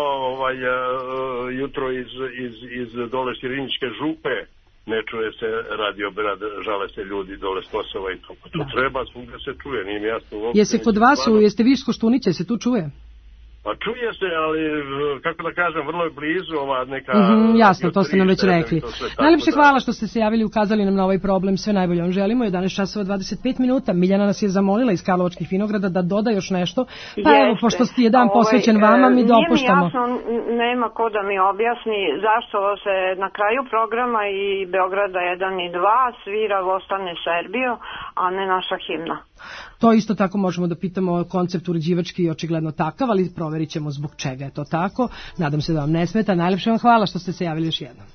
jutro iz dole Širiničke župe. Ne čuje se Radio Beograd, žale se ljudi dole s Kosova i to treba svugdje se čuje, nije mi jasno uopće. Jeste kod vas, jeste vi iz Koštunice, se tu čuje? Pa čuje se, ali kako da kažem, vrlo je blizu ova neka... Jasno, to ste nam već rekli. Najlepše hvala što ste se javili i ukazali nam na ovaj problem, sve najbolje vam želimo. 11 časova 25 minuta. Miljana nas je zamolila iz Karlovačkih Vinograda da doda još nešto, pa evo, pošto je dan posvećen vama, mi dopuštamo. Nije mi jasno, nema ko da mi objasni zašto se na kraju programa i Beograda 1 i 2 svira Vostane Serbio, a ne naša himna. To isto tako možemo da pitamo, koncept uređivački i očigledno takav, ali proverit ćemo zbog čega je to tako. Nadam se da vam ne smeta. Najlepše vam hvala što ste se javili još jednom.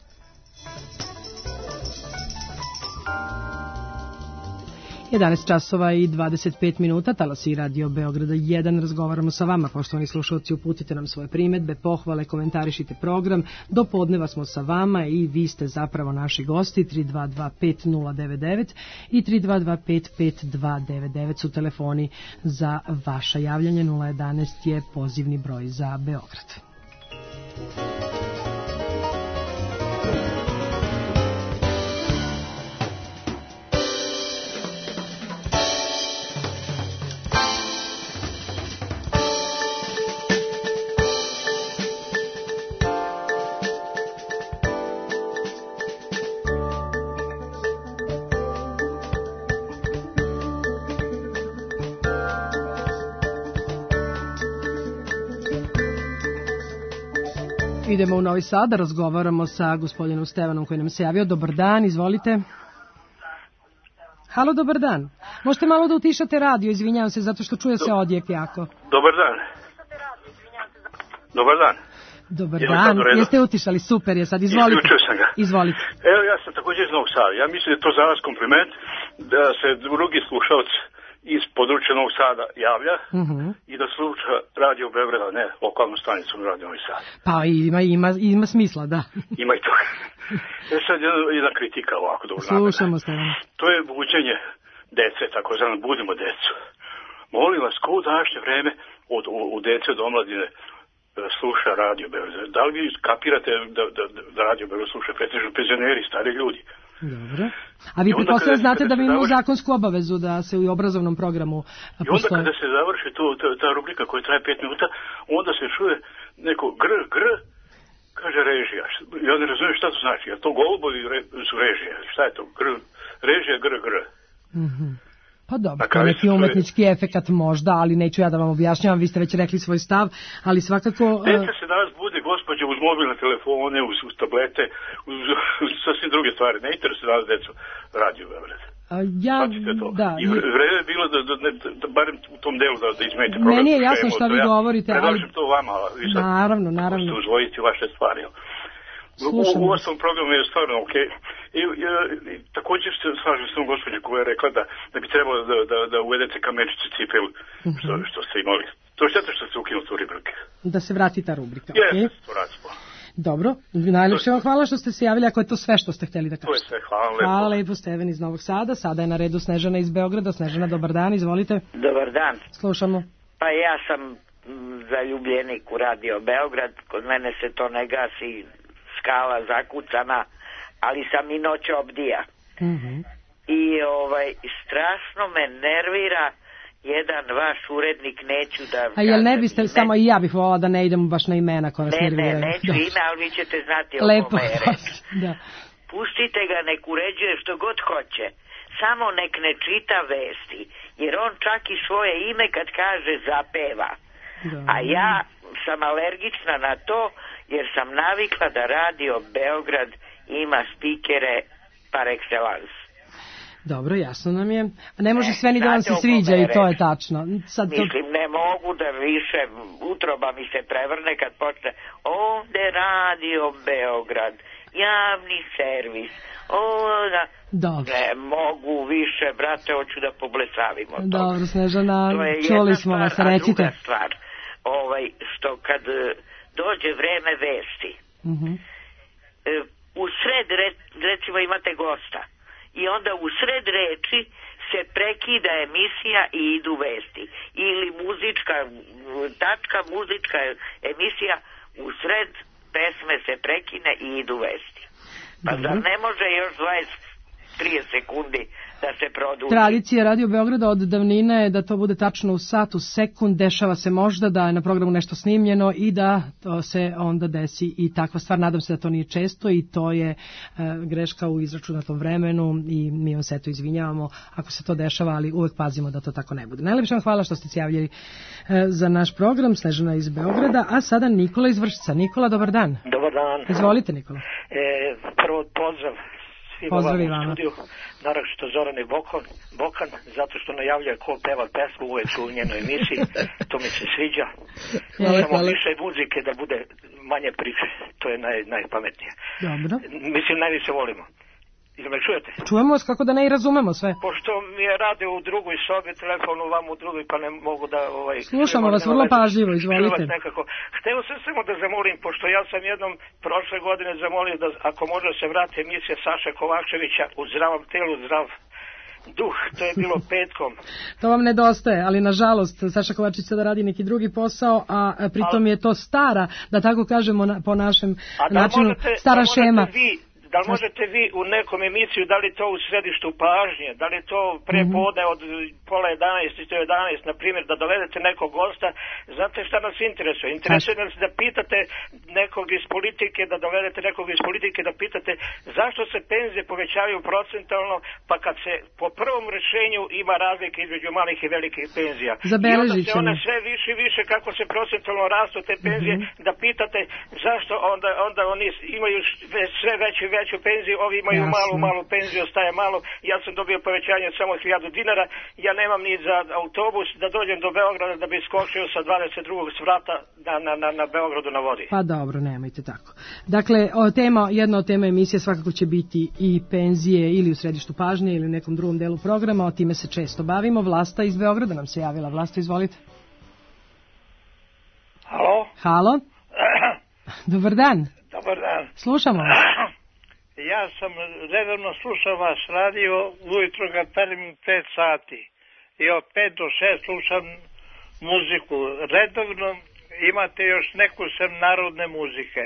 11 časova i 25 minuta, talasi Radio Beograda 1, razgovaramo sa vama, poštovani slušalci, uputite nam svoje primedbe, pohvale, komentarišite program, do podneva smo sa vama i vi ste zapravo naši gosti. 3225 i 3225 su telefoni za vaša javljanje, 011 je pozivni broj za Beograd. Idemo u Novi Sad, razgovaramo sa gospodinom Stevanom koji nam se javio. Dobar dan, izvolite. Halo, dobar dan. Možete malo da utišate radio, izvinjavam se, zato što čuje se odjek jako. Dobar dan. Dobar dan. Dobar dan, jeste utišali, super je sad, izvolite. Isključio sam ga. Izvolite. Evo, ja sam također iz Novog Sada. Ja mislim da je to za vas kompliment da se drugi slušalac iz područja Novog Sada javlja i da sluša Radio Beograda, ne lokalnu stanicu na Radio Novi Sad. Pa ima smisla, da. Ima i to. Sad jedna kritika ovako dobro. Slušamo ste. To je buđenje dece, tako zvano budimo decu. Molim vas, ko u današnje vreme od dece do omladine sluša Radio Beograd? Da li vi kapirate da Radio Beograd sluša pretežno penzioneri, stari ljudi? Dobro. A vi pretpostavljate znate da vi imamo zakonsku obavezu da se u obrazovnom programu postoje. I onda kada se završi ta rubrika koja traje 5 minuta, onda se čuje neko gr, kaže režija. Ja ne razumijem šta to znači. Je to golubovi su režije? Šta je to? Režija, gr. Pa dobro, to je neki umetnički efekat možda, ali neću ja da vam objašnjavam, vi ste već rekli svoj stav, ali svakako... Deca se danas bude, gospođe, uz mobilne telefone, uz tablete, uz sasvim druge stvari. Ne interesuje danas decu Radio Beograd. Da. I vreme je bilo da barem u tom delu da izmenite program. Meni je jasno šta vi govorite, ali... Predlažem to vama, ali vi sad... Naravno. Ste uzvojiti vaše stvari, U osnovom programu je stvarno okej. I također se slažem s tom gospođom koja je rekla da bi trebalo da uvedete kamenčice cipelu što ste imali. To je šteta što ste ukinuli tu rubrike. Da se vrati ta rubrika. Jeste, to radimo. Dobro, najlepše vam hvala što ste se javili, ako je to sve što ste htjeli da kažete. To je sve, hvala lepo. Hvala lepo, Steven iz Novog Sada. Sada je na redu Snežana iz Beograda. Snežana, dobar dan, izvolite. Dobar dan. Slušamo. Pa ja sam zaljubljenik u Radio Beograd, kod mene se to ne gasi, skala zakucana, ali sam i noć obdija. I strašno me nervira jedan vaš urednik, neću da... A jel ne biste, samo i ja bih volala da ne idemo baš na imena koja nas nerviraju. Ne, neću ime, ali vi ćete znati o kome je reč. Pustite ga, nek uređuje što god hoće, samo nek ne čita vesti, jer on čak i svoje ime kad kaže zapeva. A ja sam alergična na to, jer sam navikla da Radio Beograd ima spikere par excellence. Dobro, jasno nam je. Ne može sve ni da vam se sviđa i to je tačno. Mislim, ne mogu da više, utroba mi se prevrne kad počne ovde Radio Beograd, javni servis. Ne mogu više, brate, hoću da poblesavim od toga. Dobro, Snežana, čuli smo vas, recite. Druga stvar, što kad dođe vreme vesti, u sred, recimo imate gosta, i onda u sred reči se prekida emisija i idu vesti. Ili muzička emisija, u sred pesme se prekine i idu vesti. Pa zar ne može još 20-30 sekundi da se produži? Tradicija Radio Beograda od davnine je da to bude tačno u sat, u sekund, dešava se možda da je na programu nešto snimljeno i da to se onda desi i takva stvar. Nadam se da to nije često i to je greška u izračunatom vremenu i mi vam se to izvinjavamo ako se to dešava, ali uvek pazimo da to tako ne bude. Najlepše vam hvala što ste se javljali za naš program, Snežana iz Beograda, a sada Nikola iz Vršca. Nikola, dobar dan. Dobar dan. Izvolite, Nikola. Prvo pozdrav svima vam u studiju, naravno Zorane Bokan, zato što najavljuje ko peva pesmu uvek u njenoj emisiji, to mi se sviđa. Samo više muzike da bude manje priče, to je najpametnije. Dobro. Mislim, najviše volimo. Ili me čujete? Čujemo vas, kako da ne i razumemo sve. Pošto mi je rade u drugoj sobi, telefonu vam u drugoj, pa ne mogu da... Slušamo vas vrlo pažljivo, izvolite. Hteo sam samo da zamolim, pošto ja sam jednom prošle godine zamolio da ako može se vrati emisija Saša Kovačevića u zdravom telu, zdrav duh, to je bilo petkom. To vam nedostaje, ali nažalost Saša Kovačić sada radi neki drugi posao, a pritom je to stara, da tako kažemo po našem načinu, stara šema. Da li možete vi u nekom emisiju, da li to u središtu pažnje, da li to prepodne od pola 11 do 11, na primjer, da dovedete nekog gosta, znate šta nas interesuje? Interesuje nas da pitate nekog iz politike, da dovedete nekog iz politike, da pitate zašto se penzije povećavaju procentalno, pa kad se po prvom rješenju ima razlike između malih i velikih penzija. I onda se one sve više i više, kako se procentalno rastu te penzije, da pitate zašto onda oni imaju sve veće ići u penziju, ovi imaju malu penziju, ostaje malo, ja sam dobio povećanje samo 1000 dinara, ja nemam ni za autobus da dođem do Beograda da bi skočio sa 22. svrata na Beogradu na vodi. Pa dobro, nemojte tako. Dakle, jedna od tema emisije svakako će biti i penzije ili u središtu pažnje ili u nekom drugom delu programa, o time se često bavimo. Vlasta iz Beograda nam se javila. Vlasta, izvolite. Halo? Halo? Dobar dan. Dobar dan. Slušamo vas. Ja sam redovno slušao vas radio, ujutro ga perim 5 sati i od 5 do 6 slušam muziku. Redovno imate još neku sem narodne muzike.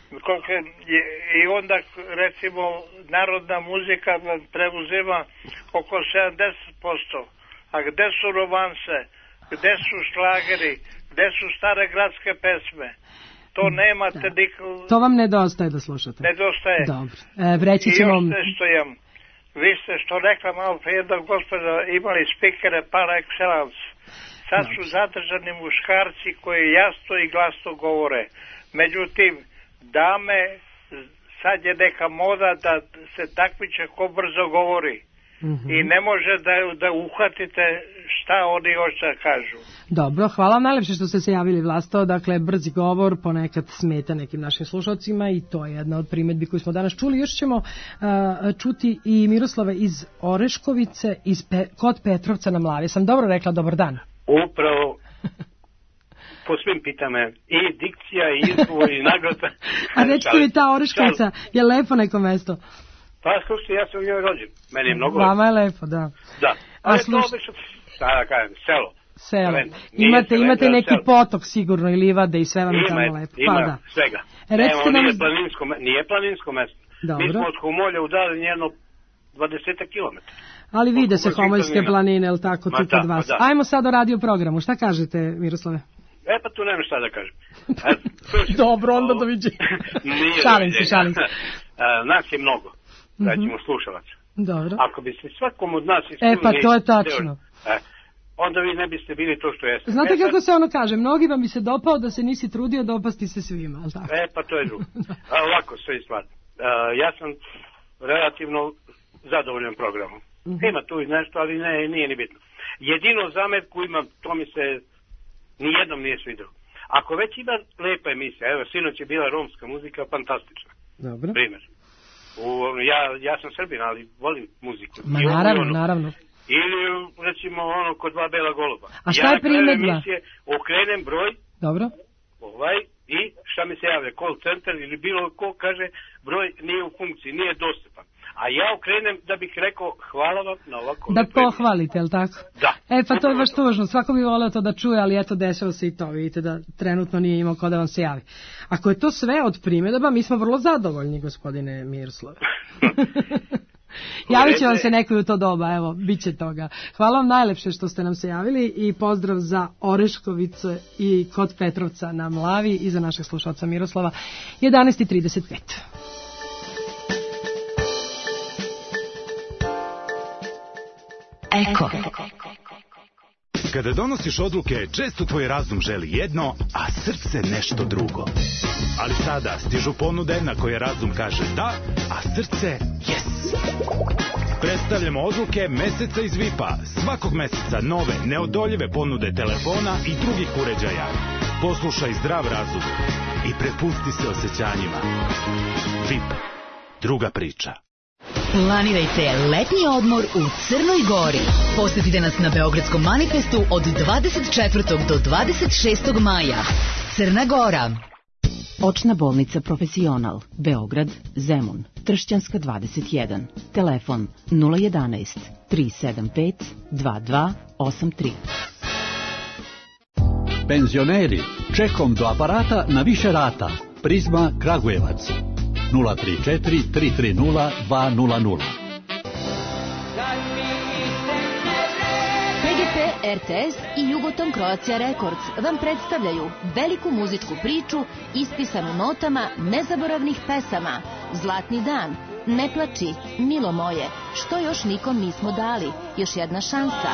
I onda recimo narodna muzika preuzima oko 70%. A gde su romanse? Gde su šlageri? Gde su stare gradske pesme? To nemate nikog... To vam nedostaje da slušate? Nedostaje. Dobro. Vreći ćemo... I još nešto imam. Vi ste, što rekla malo pre jedna gospođa, imali spikere par excellence. Sad su zadržani muškarci koji jasno i glasno govore. Međutim, dame, sad je neka moda da se takmiče ko brzo govori. I ne može da uhvatite šta oni hoće kažu. Dobro, hvala vam najlepše što ste se javili, Vlasto. Dakle, brzi govor ponekad smeta nekim našim slušalcima i to je jedna od primedbi koju smo danas čuli. Još ćemo čuti i Miroslava iz Oreškovice, kod Petrovca na Mlavi. Sam dobro rekla, dobar dan. Upravo po svim pitama i dikcija i izgovor i nagrada. A recite mi, ta Oreškovica je lepo neko mesto. Pa slušajte, ja sam u njoj rođen. Meni je mnogo lepo. Vama je lepo, da. Da, ali to obično, da kažem, selo. Imate neki potok sigurno i livade i sve vam je tamo lepo. Ima svega. Nije planinsko mesto. Mi smo od Homolja udaljeni jedno 20 km. Ali vide se Homoljske planine, ili tako, tu kod vas. Ajmo sad o radio programu. Šta kažete, Miroslave? Pa tu nema šta da kažem. Dobro, onda doviđenja. Šalim se. Nas je mnogo. Recimo slušalaca. Dobro. Ako bi se svakom od nas ispunili... pa to je tačno. Onda vi ne biste bili to što jeste. Znate kako se ono kaže, mnogima bi se dopao da se nisi trudio dopasti se svima, ali tako? Pa to je drugo. Ovako, sve stvar. Ja sam relativno zadovoljan programom. Ima tu i nešto, ali nije ni bitno. Jedino zametku imam, to mi se nijednom nije svidelo. Ako već ima lepa emisija, evo, sinoć je bila romska muzika, fantastična. Dobro. Primjer. Ja sam Srbin, ali volim muziku. Naravno. Ili, recimo, kod dva bela goluba. A šta je primedba? Okrenem broj. Dobro. I šta mi se javlja, call center ili bilo ko kaže, broj nije u funkciji, nije dostupan. A ja okrenem da bih rekao hvala vam na ovako... Da pohvalite, je li tako? Da. Pa to je baš tužno, svako bi voleo to da čuje, ali eto, dešava se i to, vidite da trenutno nije imao ko da vam se javi. Ako je to sve od primedaba, mi smo vrlo zadovoljni, gospodine Miroslave. Javit će vam se neko u to doba, evo, bit će toga. Hvala vam najlepše što ste nam se javili i pozdrav za Oreškovice i kod Petrovca na Mlavi i za našeg slušalca Miroslava. 11:35. Eko. Kada donosiš odluke, često tvoj razum želi jedno, a srce nešto drugo. Ali sada stižu ponude na koje razum kaže da, a srce yes. Predstavljamo odluke meseca iz VIP-a. Svakog meseca nove, neodoljive ponude telefona i drugih uređaja. Poslušaj zdrav razum i prepusti se osjećanjima. VIP. Druga priča. Planirajte letnji odmor u Crnoj Gori. Posjetite nas na Beogradskom manifestu od 24. do 26. maja. Crna Gora. Očna bolnica Profesional. Beograd, Zemun. Tršćanska 21. Telefon 011 375 2283. Penzioneri, čekom do aparata na više rata. Prizma Kragujevac. 034 330 200. PGP, RTS i Jugoton Croatia Records vam predstavljaju veliku muzičku priču ispisanu notama nezaboravnih pesama. Zlatni dan, Ne plači, Milo moje, Što još nikom nismo dali, Još jedna šansa.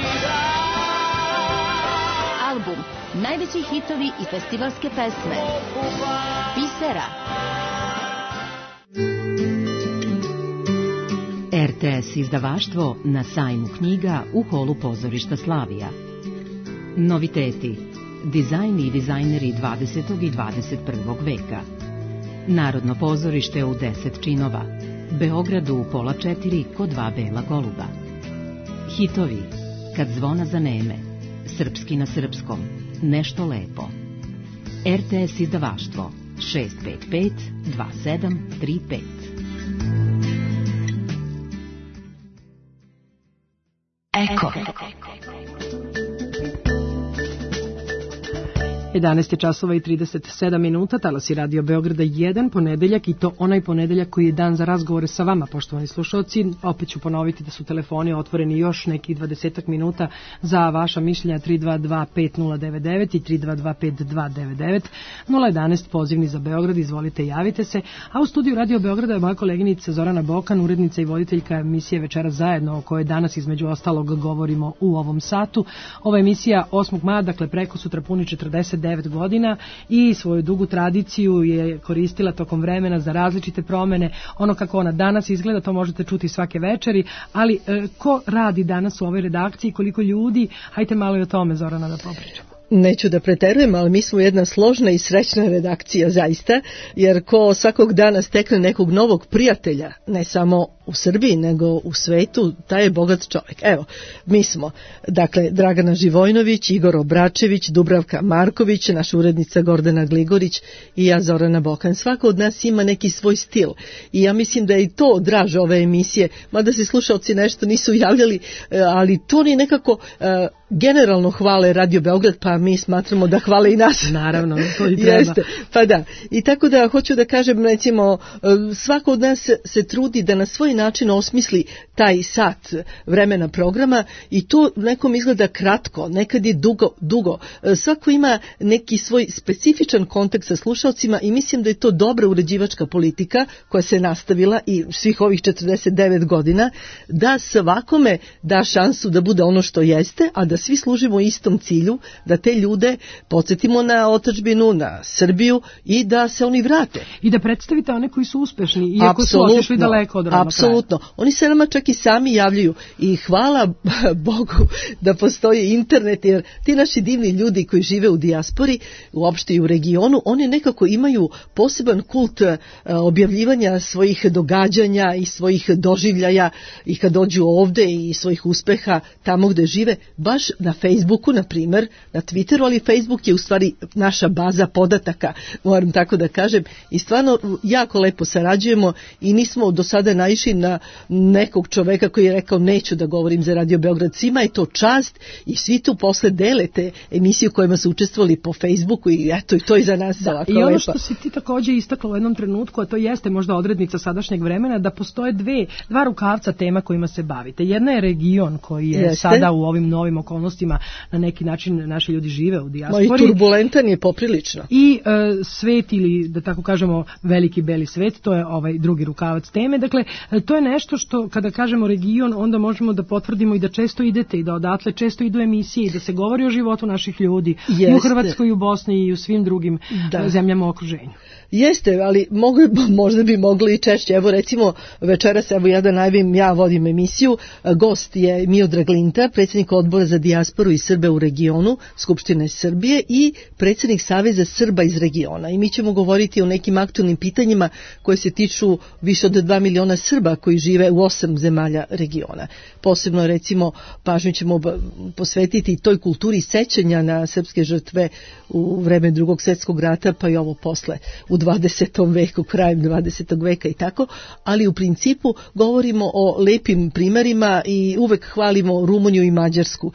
Album, najveći hitovi i festivalske pesme. Pisera. RTS izdavaštvo na sajmu knjiga u holu pozorišta Slavija. Noviteti, dizajn i dizajneri 20. i 21. veka. Narodno pozorište u 10 činova. Beogradu u 3:30 kod 2 bela goluba. Hitovi, kad zvona zaneme, srpski na srpskom, nešto lepo. RTS izdavaštvo 655 2735. Eko. 11 časova i 37 minuta, talasi Radio Beograda 1, ponedeljak, i to onaj ponedeljak koji je dan za razgovore sa vama, poštovani slušalci. Opet ću ponoviti da su telefoni otvoreni još nekih 20 minuta za vaša mišljenja 322-5099 i 322-5299, 011 pozivni za Beograd, izvolite, javite se. A u studiju Radio Beograda je moja koleginica Zorana Bokan, urednica i voditeljka emisije Večera zajedno, o kojoj danas između ostalog govorimo u ovom satu. Ova emisija 8. maja, dakle preko sutra, puni 49 godina i svoju dugu tradiciju je koristila tokom vremena za različite promene. Ono kako ona danas izgleda, to možete čuti svake večeri, ali ko radi danas u ovoj redakciji, koliko ljudi, hajte malo i o tome, Zorana, da popričamo. Neću da preterujem, ali mi smo jedna složna i srećna redakcija zaista, jer ko svakog dana stekne nekog novog prijatelja, ne samo u Srbiji, nego u svetu, taj je bogat čovjek. Evo, mi smo, dakle, Dragana Živojnović, Igor Obračević, Dubravka Marković, naša urednica Gordana Gligorić i ja, Zorana Bokan. Svako od nas ima neki svoj stil i ja mislim da je i to draže ove emisije, mada se slušalci nešto nisu javljali, ali to ni nekako generalno hvale Radio Beograd, pa mi smatramo da hvale i nas. Naravno, to i treba. Jeste, pa da. I tako da hoću da kažem, recimo, svako od nas se trudi da na svoj način osmisli taj sat vremena programa i to nekom izgleda kratko, nekad je dugo. Svako ima neki svoj specifičan kontakt sa slušalcima i mislim da je to dobra uređivačka politika koja se nastavila i svih ovih 49 godina, da svakome da šansu da bude ono što jeste, a da svi služimo istom cilju, da te ljude podsjetimo na otadžbinu, na Srbiju i da se oni vrate. I da predstavite one koji su uspešni, iako su otišli daleko od rodnog kraja. Apsolutno. Oni se nama čak i sami javljaju i hvala Bogu da postoji internet, jer ti naši divni ljudi koji žive u dijaspori, uopšte i u regionu, oni nekako imaju poseban kult objavljivanja svojih događanja i svojih doživljaja i kad dođu ovde i svojih uspeha tamo gde žive, baš na Facebooku, na primjer, na Twitteru, ali Facebook je u stvari naša baza podataka, moram tako da kažem, i stvarno jako lepo sarađujemo i nismo do sada naišli na nekog čoveka koji je rekao neću da govorim za Radio Beograd. Svima je to čast i svi tu posle delete emisiju kojima su učestvovali po Facebooku i eto, i to je za nas ovako lepo. I ono što si ti također istakla u jednom trenutku, a to jeste možda odrednica sadašnjeg vremena, da postoje dva rukavca tema kojima se bavite. Jedna je region koji je sada u ovim novim okolnostima na neki način naši ljudi žive u dijaspori. I turbulentan je poprilično. I svet, ili da tako kažemo veliki beli svet, to je ovaj drugi rukavac teme. Dakle, to je nešto što kada kažemo region, onda možemo da potvrdimo i da često idete i da odatle često idu emisije i da se govori o životu naših ljudi i u Hrvatskoj i u Bosni i u svim drugim zemljama u okruženju. Jeste, ali možda bi mogli i češće. Evo recimo večeras, evo ja da najavim, ja vodim emisiju, gost je Miodrag Linta, predsjednik odbora za dijasporu i Srbe u regionu Skupštine Srbije i predsjednik Saveza Srba iz regiona. I mi ćemo govoriti o nekim aktualnim pitanjima koje se tiču više od 2 miliona Srba koji žive u 8 zemalja regiona. Posebno recimo pažnju ćemo posvetiti toj kulturi sećanja na srpske žrtve u vreme Drugog svjetskog rata, pa i ovo posle u 20. veku, krajem 20. veka i tako, ali u principu govorimo o lepim primerima i uvek hvalimo Rumuniju i Mađarsku.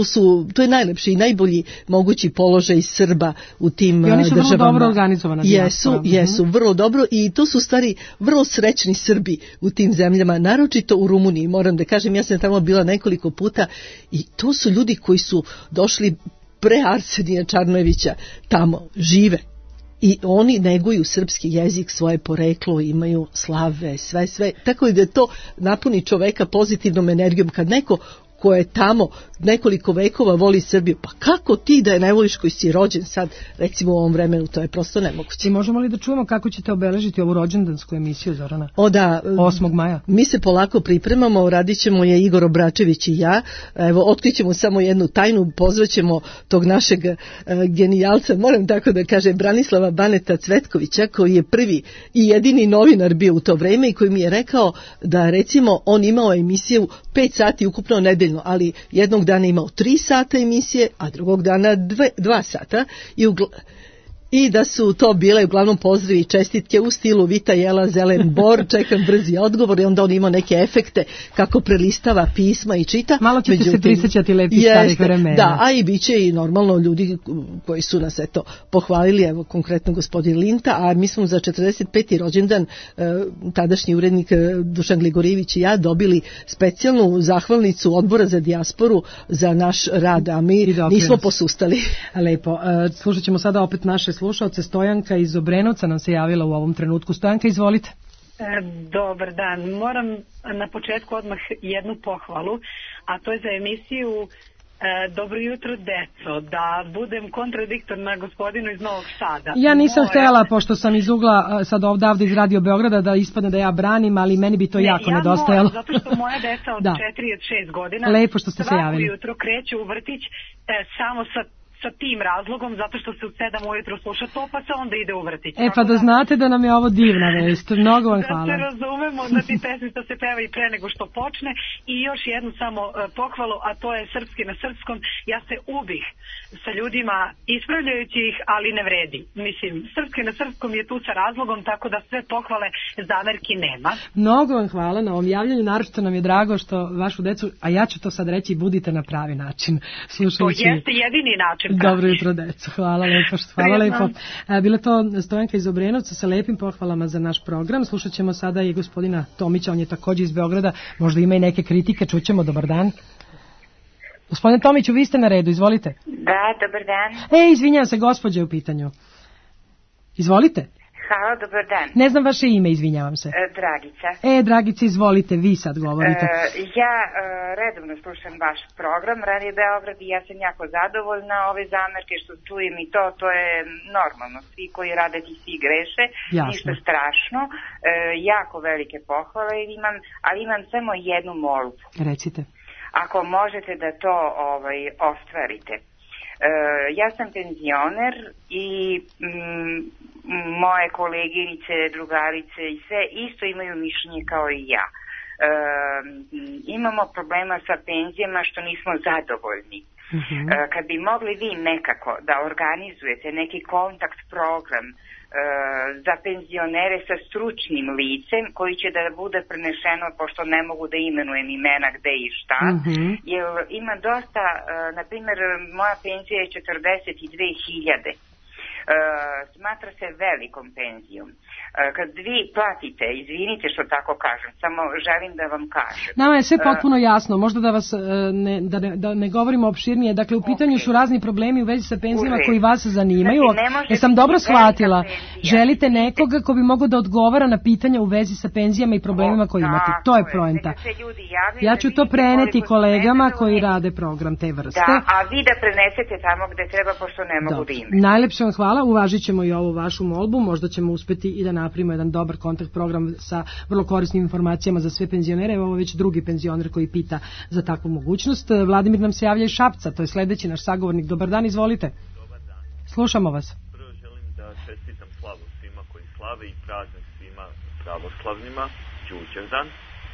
To je najlepši i najbolji mogući položaj Srba u tim državama. I oni su vrlo dobro organizovana dijaspora. Jesu, vrlo dobro i to su stvari vrlo srećni Srbi u tim zemljama, naročito u Rumuniji. Moram da kažem, ja sam tamo bila nekoliko puta i to su ljudi koji su došli pre Arsenija Čarnojevića, tamo žive. I oni neguju srpski jezik, svoje poreklo, imaju slave, sve. Tako da to napuni čoveka pozitivnom energijom kad neko koja je tamo nekoliko vekova voli Srbiju. Pa kako ti da je ne voliš koji si rođen sad, recimo u ovom vremenu, to je prosto nemoguće. I možemo li da čujemo kako ćete obeležiti ovu rođendansku emisiju, Zorana? O da, 8. maja. Mi se polako pripremamo, radit ćemo je Igor Obračević i ja. Evo, otkrićemo samo jednu tajnu, pozvaćemo tog našeg genijalca, moram tako da kažem, Branislava Baneta Cvetkovića, koji je prvi i jedini novinar bio u to vreme i koji mi je rekao da recimo on imao emisiju 5 sati ukupno nedeljno, ali jednog dana imao 3 sata emisije, a drugog dana 2 sata i da su to bile uglavnom pozdravi i čestitke u stilu Vita jela zelen bor, čekam brzi odgovor, i onda on ima neke efekte kako prelistava pisma i čita. Malo ćete se prisjećati lepih starih vremena. Da, a i bit će i normalno ljudi koji su nas eto pohvalili, evo konkretno gospodin Linta, a mi smo za 45. rođendan tadašnji urednik Dušan Gligorijević i ja dobili specijalnu zahvalnicu Odbora za dijasporu za naš rad, a mi nismo posustali. Lepo, slušat ćemo sada opet naše slušalce. Stojanka iz Obrenovca nam se javila u ovom trenutku. Stojanka, izvolite. Dobar dan. Moram na početku odmah jednu pohvalu, a to je za emisiju Dobro jutro, deco, da budem kontradiktorna gospodinu iz Novog Sada. Ja nisam htjela, pošto sam iz ugla sad ovdje iz Radio Beograda, da ispadne da ja branim, ali meni bi to jako nedostajalo. Zato što moja deca od 4 i 6 godina lepo što ste se javili. Svako jutro kreću u vrtić samo sa tim razlogom, zato što se u 7 ujutro sluša to, pa se onda ide u vrtić. Pa da znate da nam je ovo divna vest. Mnogo vam hvala. Da se razumemo, da ti pesmica se peva i pre nego što počne. I još jednu samo pohvalu, a to je srpski na srpskom. Ja se ubih sa ljudima ispravljajući ih, ali ne vredi. Mislim, srpski na srpskom je tu sa razlogom, tako da sve pohvale, zamerki nema. Mnogo vam hvala na ovom javljanju, naročito nam je drago što vašu decu, a ja ću to sad reći, budite na pravi način. Slušajući... To jeste jedini način. Dobro jutro, deco. Hvala lepo. Hvala lepo. Bila to Stojanka iz Obrenovca sa lepim pohvalama za naš program. Slušat ćemo sada i gospodina Tomića, on je također iz Beograda. Možda ima i neke kritike, čućemo. Dobar dan. Gospodine Tomiću, vi ste na redu, izvolite. Da, dobar dan. Izvinjam se, gospođa je u pitanju. Izvolite. Halo, dobar dan. Ne znam vaše ime, izvinjavam se. Dragica. Dragica, izvolite, vi sad govorite. Ja redovno slušam vaš program, Radio Beograd, i ja sam jako zadovoljna. Ove zamerke što čujem i to je normalno. Svi koji rade ti svi greše, ništa strašno. Jako velike pohvale imam, ali imam samo jednu molbu. Recite. Ako možete da to ostvarite. Ja sam penzioner i moje koleginice, drugarice i sve isto imaju mišljenje kao i ja. Imamo problema sa penzijama što nismo zadovoljni. Kad bi mogli vi nekako da organizujete neki kontakt program za penzionere sa stručnim licem koji će da bude prenešeno, pošto ne mogu da imenujem imena gde i šta, jer ima dosta, na primjer moja penzija je 42.000, smatra se velikom penzijom. Kad vi platite, izvinite što tako kažem, samo želim da vam kažem. Nama je sve potpuno jasno, možda da vas da ne govorimo opširnije, dakle u pitanju su razni problemi u vezi sa penzijama koji vas zanimaju. Jesam dobro shvatila, želite nekoga ko bi mogao da odgovara na pitanja u vezi sa penzijama i problemima koje imate, to je poenta. Ja ću to preneti kolegama koji rade program te vrste. Da, a vi da prenesete tamo gde treba, pošto ne mogu da imaju. Najlepše vam hvala, uvažit ćemo i ovu vašu molbu, možda ćemo uspeti i da napravimo jedan dobar kontakt program sa vrlo korisnim informacijama za sve penzionere. Evo već drugi penzioner koji pita za takvu mogućnost. Vladimir nam se javlja iz Šapca, to je sledeći naš sagovornik. Dobar dan, izvolite. Dobar dan. Slušamo vas. Prvo želim da čestitam slavu svima koji slave i praznik svima pravoslavnima, Đurđevdan.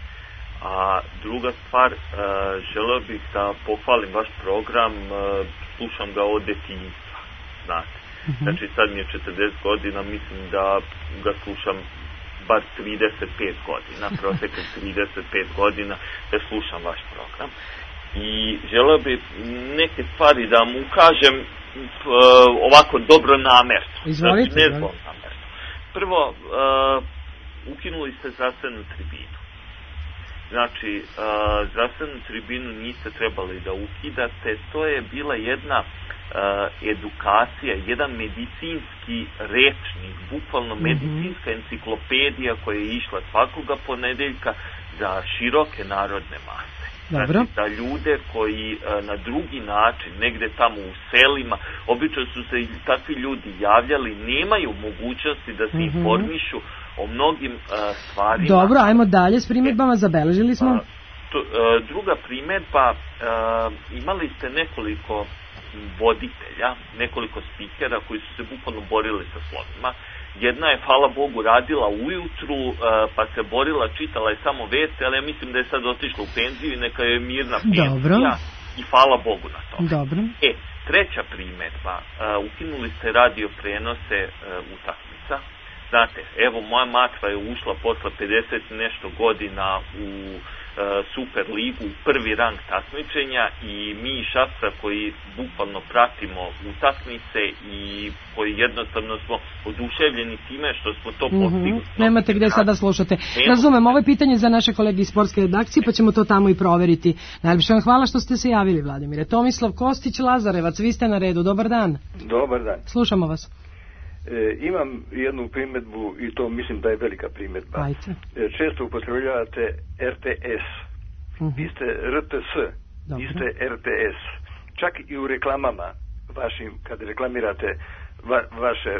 A druga stvar, želeo bih da pohvalim vaš program, slušam ga od detinjstva, znate. Znači sad mi je 40 godina, mislim da ga slušam bar 35 godina, protekle 35 godina da slušam vaš program. I želeo bih neke stvari da mu kažem ovako dobro namerno. Izvolite. Znači, ne zlonamerno. Prvo, ukinuli ste zdravstvenu tribinu. Znači, zdravstvenu tribinu niste trebali da ukidate, to je bila jedna edukacija, jedan medicinski rečnik, bukvalno medicinska enciklopedija koja je išla svakoga ponedeljka za široke narodne mase. Dobro. Znači, za ljude koji na drugi način, negde tamo u selima, obično su se takvi ljudi javljali, nemaju mogućnosti da se informišu o mnogim stvarima. Dobro, ajmo dalje s primjedbama, zabeležili smo. Druga primjedba, imali ste nekoliko voditelja, nekoliko spikera koji su se bukvalno borili sa slovima. Jedna je, hvala Bogu, radila ujutru, pa se borila, čitala je samo vesti, ali ja mislim da je sad otišla u penziju i neka je mirna penzija i hvala Bogu na to. Dobro. Treća primjedba, ukinuli ste radio prenose utakmica. Znate, evo, moja matra je ušla posle 50 nešto godina u Super ligu, prvi rang takmičenja i mi iz Šapca koji bukvalno pratimo utakmice i koji jednostavno smo oduševljeni time što smo to postigli. Nemate gde sada slušate. Razumem, ovo je pitanje za naše kolege iz sportske redakcije, pa ćemo to tamo i proveriti. Najljepše vam hvala što ste se javili, Vladimire. Tomislav Kostić, Lazarevac, vi ste na redu. Dobar dan. Dobar dan. Slušamo vas. Imam jednu primjedbu i to mislim da je velika primjedba. Ajde. Često upotrebljavate RTS. Vi ste RTS. Vi ste RTS. Čak i u reklamama vašim, kad reklamirate vaše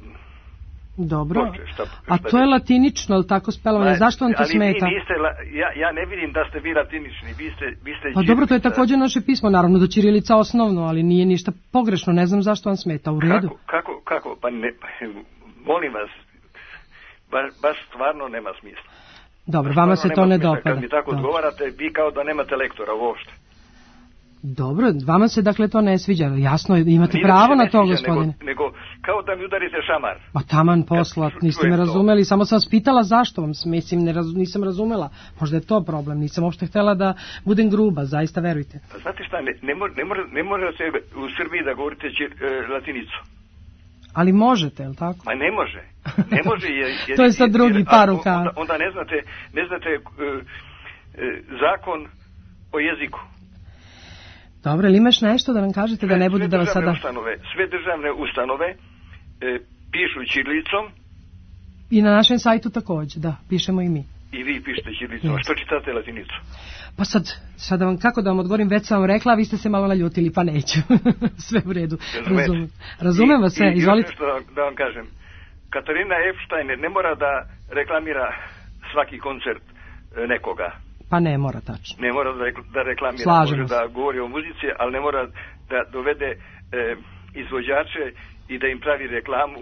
Dobro. Ploče, a to je latinično, ali tako spelano. Zašto vam to smeta? Ja ne vidim da ste vi latinični. Vi ste pa dobro, to je također naše pismo. Naravno da ćirilica osnovno, ali nije ništa pogrešno. Ne znam zašto vam smeta. U redu. Kako? Pa ne, molim vas, baš stvarno nema smisla. Dobro, vama se to ne dopada. Kad mi tako odgovarate, vi kao da nemate lektora uopšte. Dobro, vama se dakle to ne sviđa. Jasno, imate pravo na to, gospodine. Nego kao da mi udarite šamar. Pa taman posla, niste me razumeli. Samo sam vas pitala zašto vam mislim, nisam razumela. Možda je to problem, nisam uopšte htjela da budem gruba, zaista verujte. Pa znate šta, ne može se u Srbiji da govorite latinicu. Ali možete, je li tako? Ma ne može. Ne može to je sad drugi par rukava. Onda ne znate zakon o jeziku. Dobro, ili imaš nešto da nam kažete da ne bude da vas sada... Sve državne ustanove pišu ćirilicom. I na našem sajtu također, da, pišemo i mi. I vi pišete ćirilicom, a što čitate latinicu? Pa sad vam, kako da vam odgovorim, već sam vam rekla, a vi ste se malo naljutili, pa neću. Sve u redu. Razumem vas sve, izvolite. Da vam kažem, Katarina Epstein ne mora da reklamira svaki koncert nekoga. Pa ne mora, tačno. Ne mora da reklamira, slažemo može da govori o muzici, ali ne mora da dovede izvođače i da im pravi reklamu.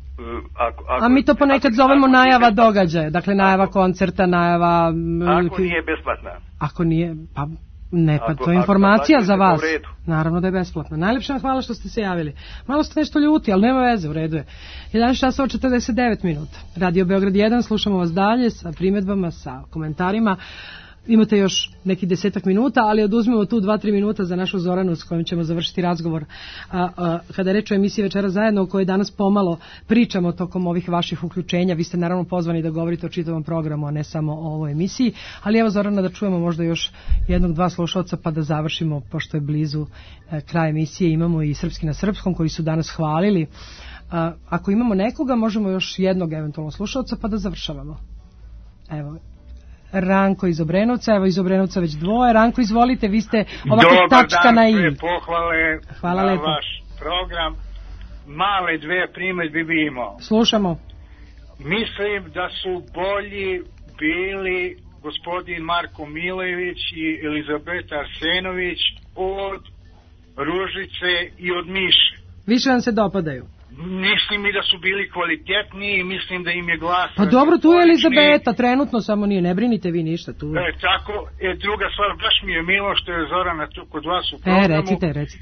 A mi to ponekad zovemo najava događaja, dakle najava koncerta, najava... Ako nije besplatna. Ako nije, pa ne, pa to je informacija za vas. Naravno da je besplatna. Najljepša vam hvala što ste se javili. Malo ste nešto ljuti, ali nema veze, u redu je. 11:49 minuta. Radio Beograd 1, slušamo vas dalje sa primjedbama, sa komentarima. Imate još neki 10 minuta, ali oduzmemo tu 2-3 minuta za našu Zoranu s kojom ćemo završiti razgovor. Kada reč o emisiji Večera zajedno, o kojoj danas pomalo pričamo tokom ovih vaših uključenja, vi ste naravno pozvani da govorite o čitavom programu, a ne samo o ovoj emisiji. Ali evo, Zorana, da čujemo možda još 1-2 slušalca pa da završimo, pošto je blizu kraj emisije. Imamo i Srpski na srpskom koji su danas hvalili. Ako imamo nekoga, možemo još jednog eventualno slušalca pa da završavamo. Evo, Ranko iz Obrenovca, evo iz Obrenovca već dvoje. Ranko, izvolite, vi ste ovako tačka na i. Dobar dan, sve pohvale. Hvala na lepo. Vaš program. Male dve primjedbe bi imao. Slušamo. Mislim da su bolji bili gospodin Marko Milević i Elizabeta Arsenović od Ružice i od Miše. Više vam se dopadaju? Mislim i da su bili kvalitetniji, mislim da im je glas... Pa dobro, tu je Elizabeta, trenutno samo nije, ne brinite vi ništa tu. Tako, druga stvar, baš mi je milo što je Zorana tu kod vas u programu. Recite.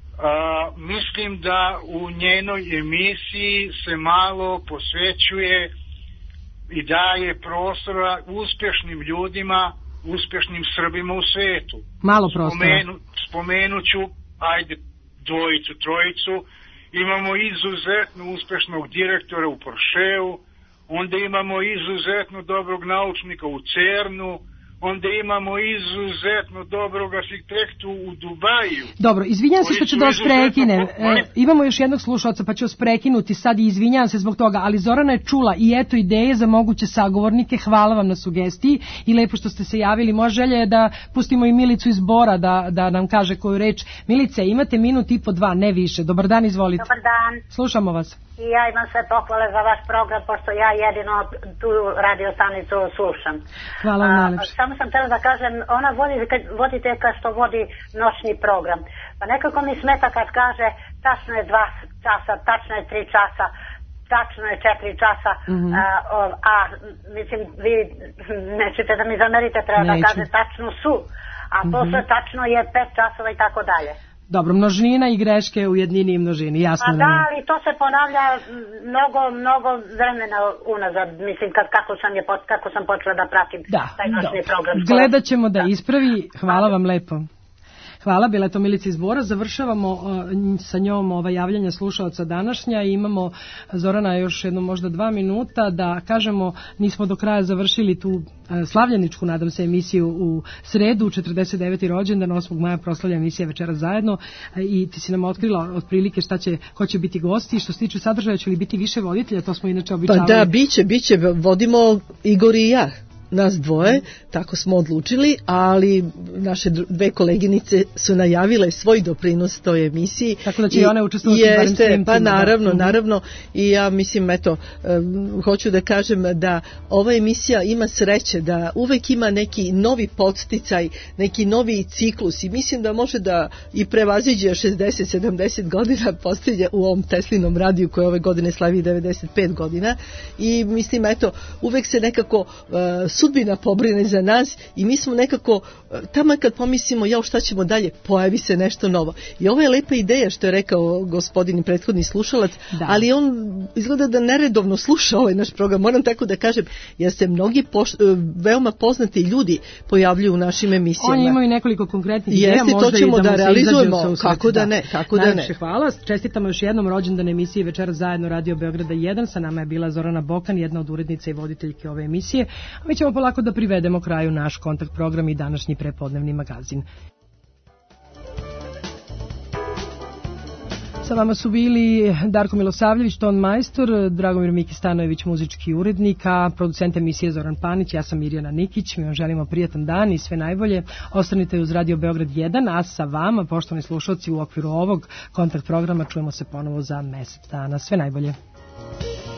Mislim da u njenoj emisiji se malo posvećuje i daje prostora uspješnim ljudima, uspješnim Srbima u svetu. Malo prostora. Spomenuću, ajde, dvojicu, trojicu. Imamo izuzetno uspješnog direktora u Porscheu, onda imamo izuzetno dobrog naučnika u CERN-u, onda imamo izuzetno dobrog arhitektu u Dubaju. Dobro, izvinjam se što ću da vas prekinem. Imamo još jednog slušalca pa ću vas prekinuti sad i izvinjam se zbog toga, ali Zorana je čula i eto ideje za moguće sagovornike. Hvala vam na sugestiji i lepo što ste se javili. Moja želja je da pustimo i Milicu iz Bora da nam kaže koju reč. Milice, imate minut i po 2, ne više. Dobar dan, izvolite. Dobar dan. Slušamo vas. I ja imam sve pohvale za vaš program, pošto ja jedino tu radio stanicu slušam. Hvala vam najlepše. Samo sam htjela da kažem, ona vodite kao što vodi noćni program. Pa nekako mi smeta kad kaže tačno je 2 časa, tačno je 3 časa, tačno je 4 časa, mislim, vi nećete da mi zamerite, treba da kaže tačno su, a posle tačno je 5 časova i tako dalje. Dobro, množnina i greške u jednini i množini, jasno. A da, ali to se ponavlja mnogo vremena unazad, mislim, kako sam počela da pratim taj noćni program. Gledat ćemo da ispravi, hvala vam lepo. Hvala, bila je to Milica iz Bora. Završavamo sa njom javljanja slušalaca današnja i imamo, Zorana, još jedno možda 2 minuta da kažemo, nismo do kraja završili tu slavljeničku, nadam se, emisiju u sredu, 49. rođendan, 8. maja proslavlja emisija Večeras zajedno i ti si nam otkrila otprilike ko će biti gosti. Što se tiče sadržaja, će li biti više voditelja, to smo inače običavali. Pa da, biće, vodimo Igor i ja. Nas dvoje, tako smo odlučili, ali naše 2 koleginice su najavile svoj doprinos toj emisiji. Tako da će i one učestvovati barem s tim. Pa naravno. I ja mislim, hoću da kažem da ova emisija ima sreće, da uvek ima neki novi podsticaj, neki ciklus i mislim da može da i prevaziđe 60-70 godina postavlja u ovom Teslinom radiju koji ove godine slavi 95 godina i mislim, uvek se nekako sudbina pobrine za nas i mi smo nekako tamo kad pomislimo šta ćemo dalje, pojavi se nešto novo. I ovo je lepa ideja što je rekao gospodin prethodni slušalac, ali on izgleda da neredovno sluša ovaj naš program. Moram tako da kažem, jer se mnogi veoma poznati ljudi pojavljuju u našim emisijama. Oni imaju nekoliko konkretnih ideja, možda to ćemo da realizujemo, kako da ne. Najlepše hvala, čestitamo još jednom rođendan emisiji Večeras zajedno Radio Beograda 1, sa nama je bila Zorana Bokan, jedna od urednica i voditeljke ove emisije. Mi ćemo polako da privedemo kraju naš kontakt program i današnji prepodnevni magazin. Sa vama su bili Darko Milosavljević, ton majstor, Dragomir Miki Stanojević, muzički urednik, a producent emisije Zoran Panić, ja sam Mirjana Nikić. Mi vam želimo prijatan dan i sve najbolje. Ostanite uz Radio Beograd 1, a sa vama, poštovani slušalci, u okviru ovog kontakt programa čujemo se ponovo za mesec dana. Sve najbolje.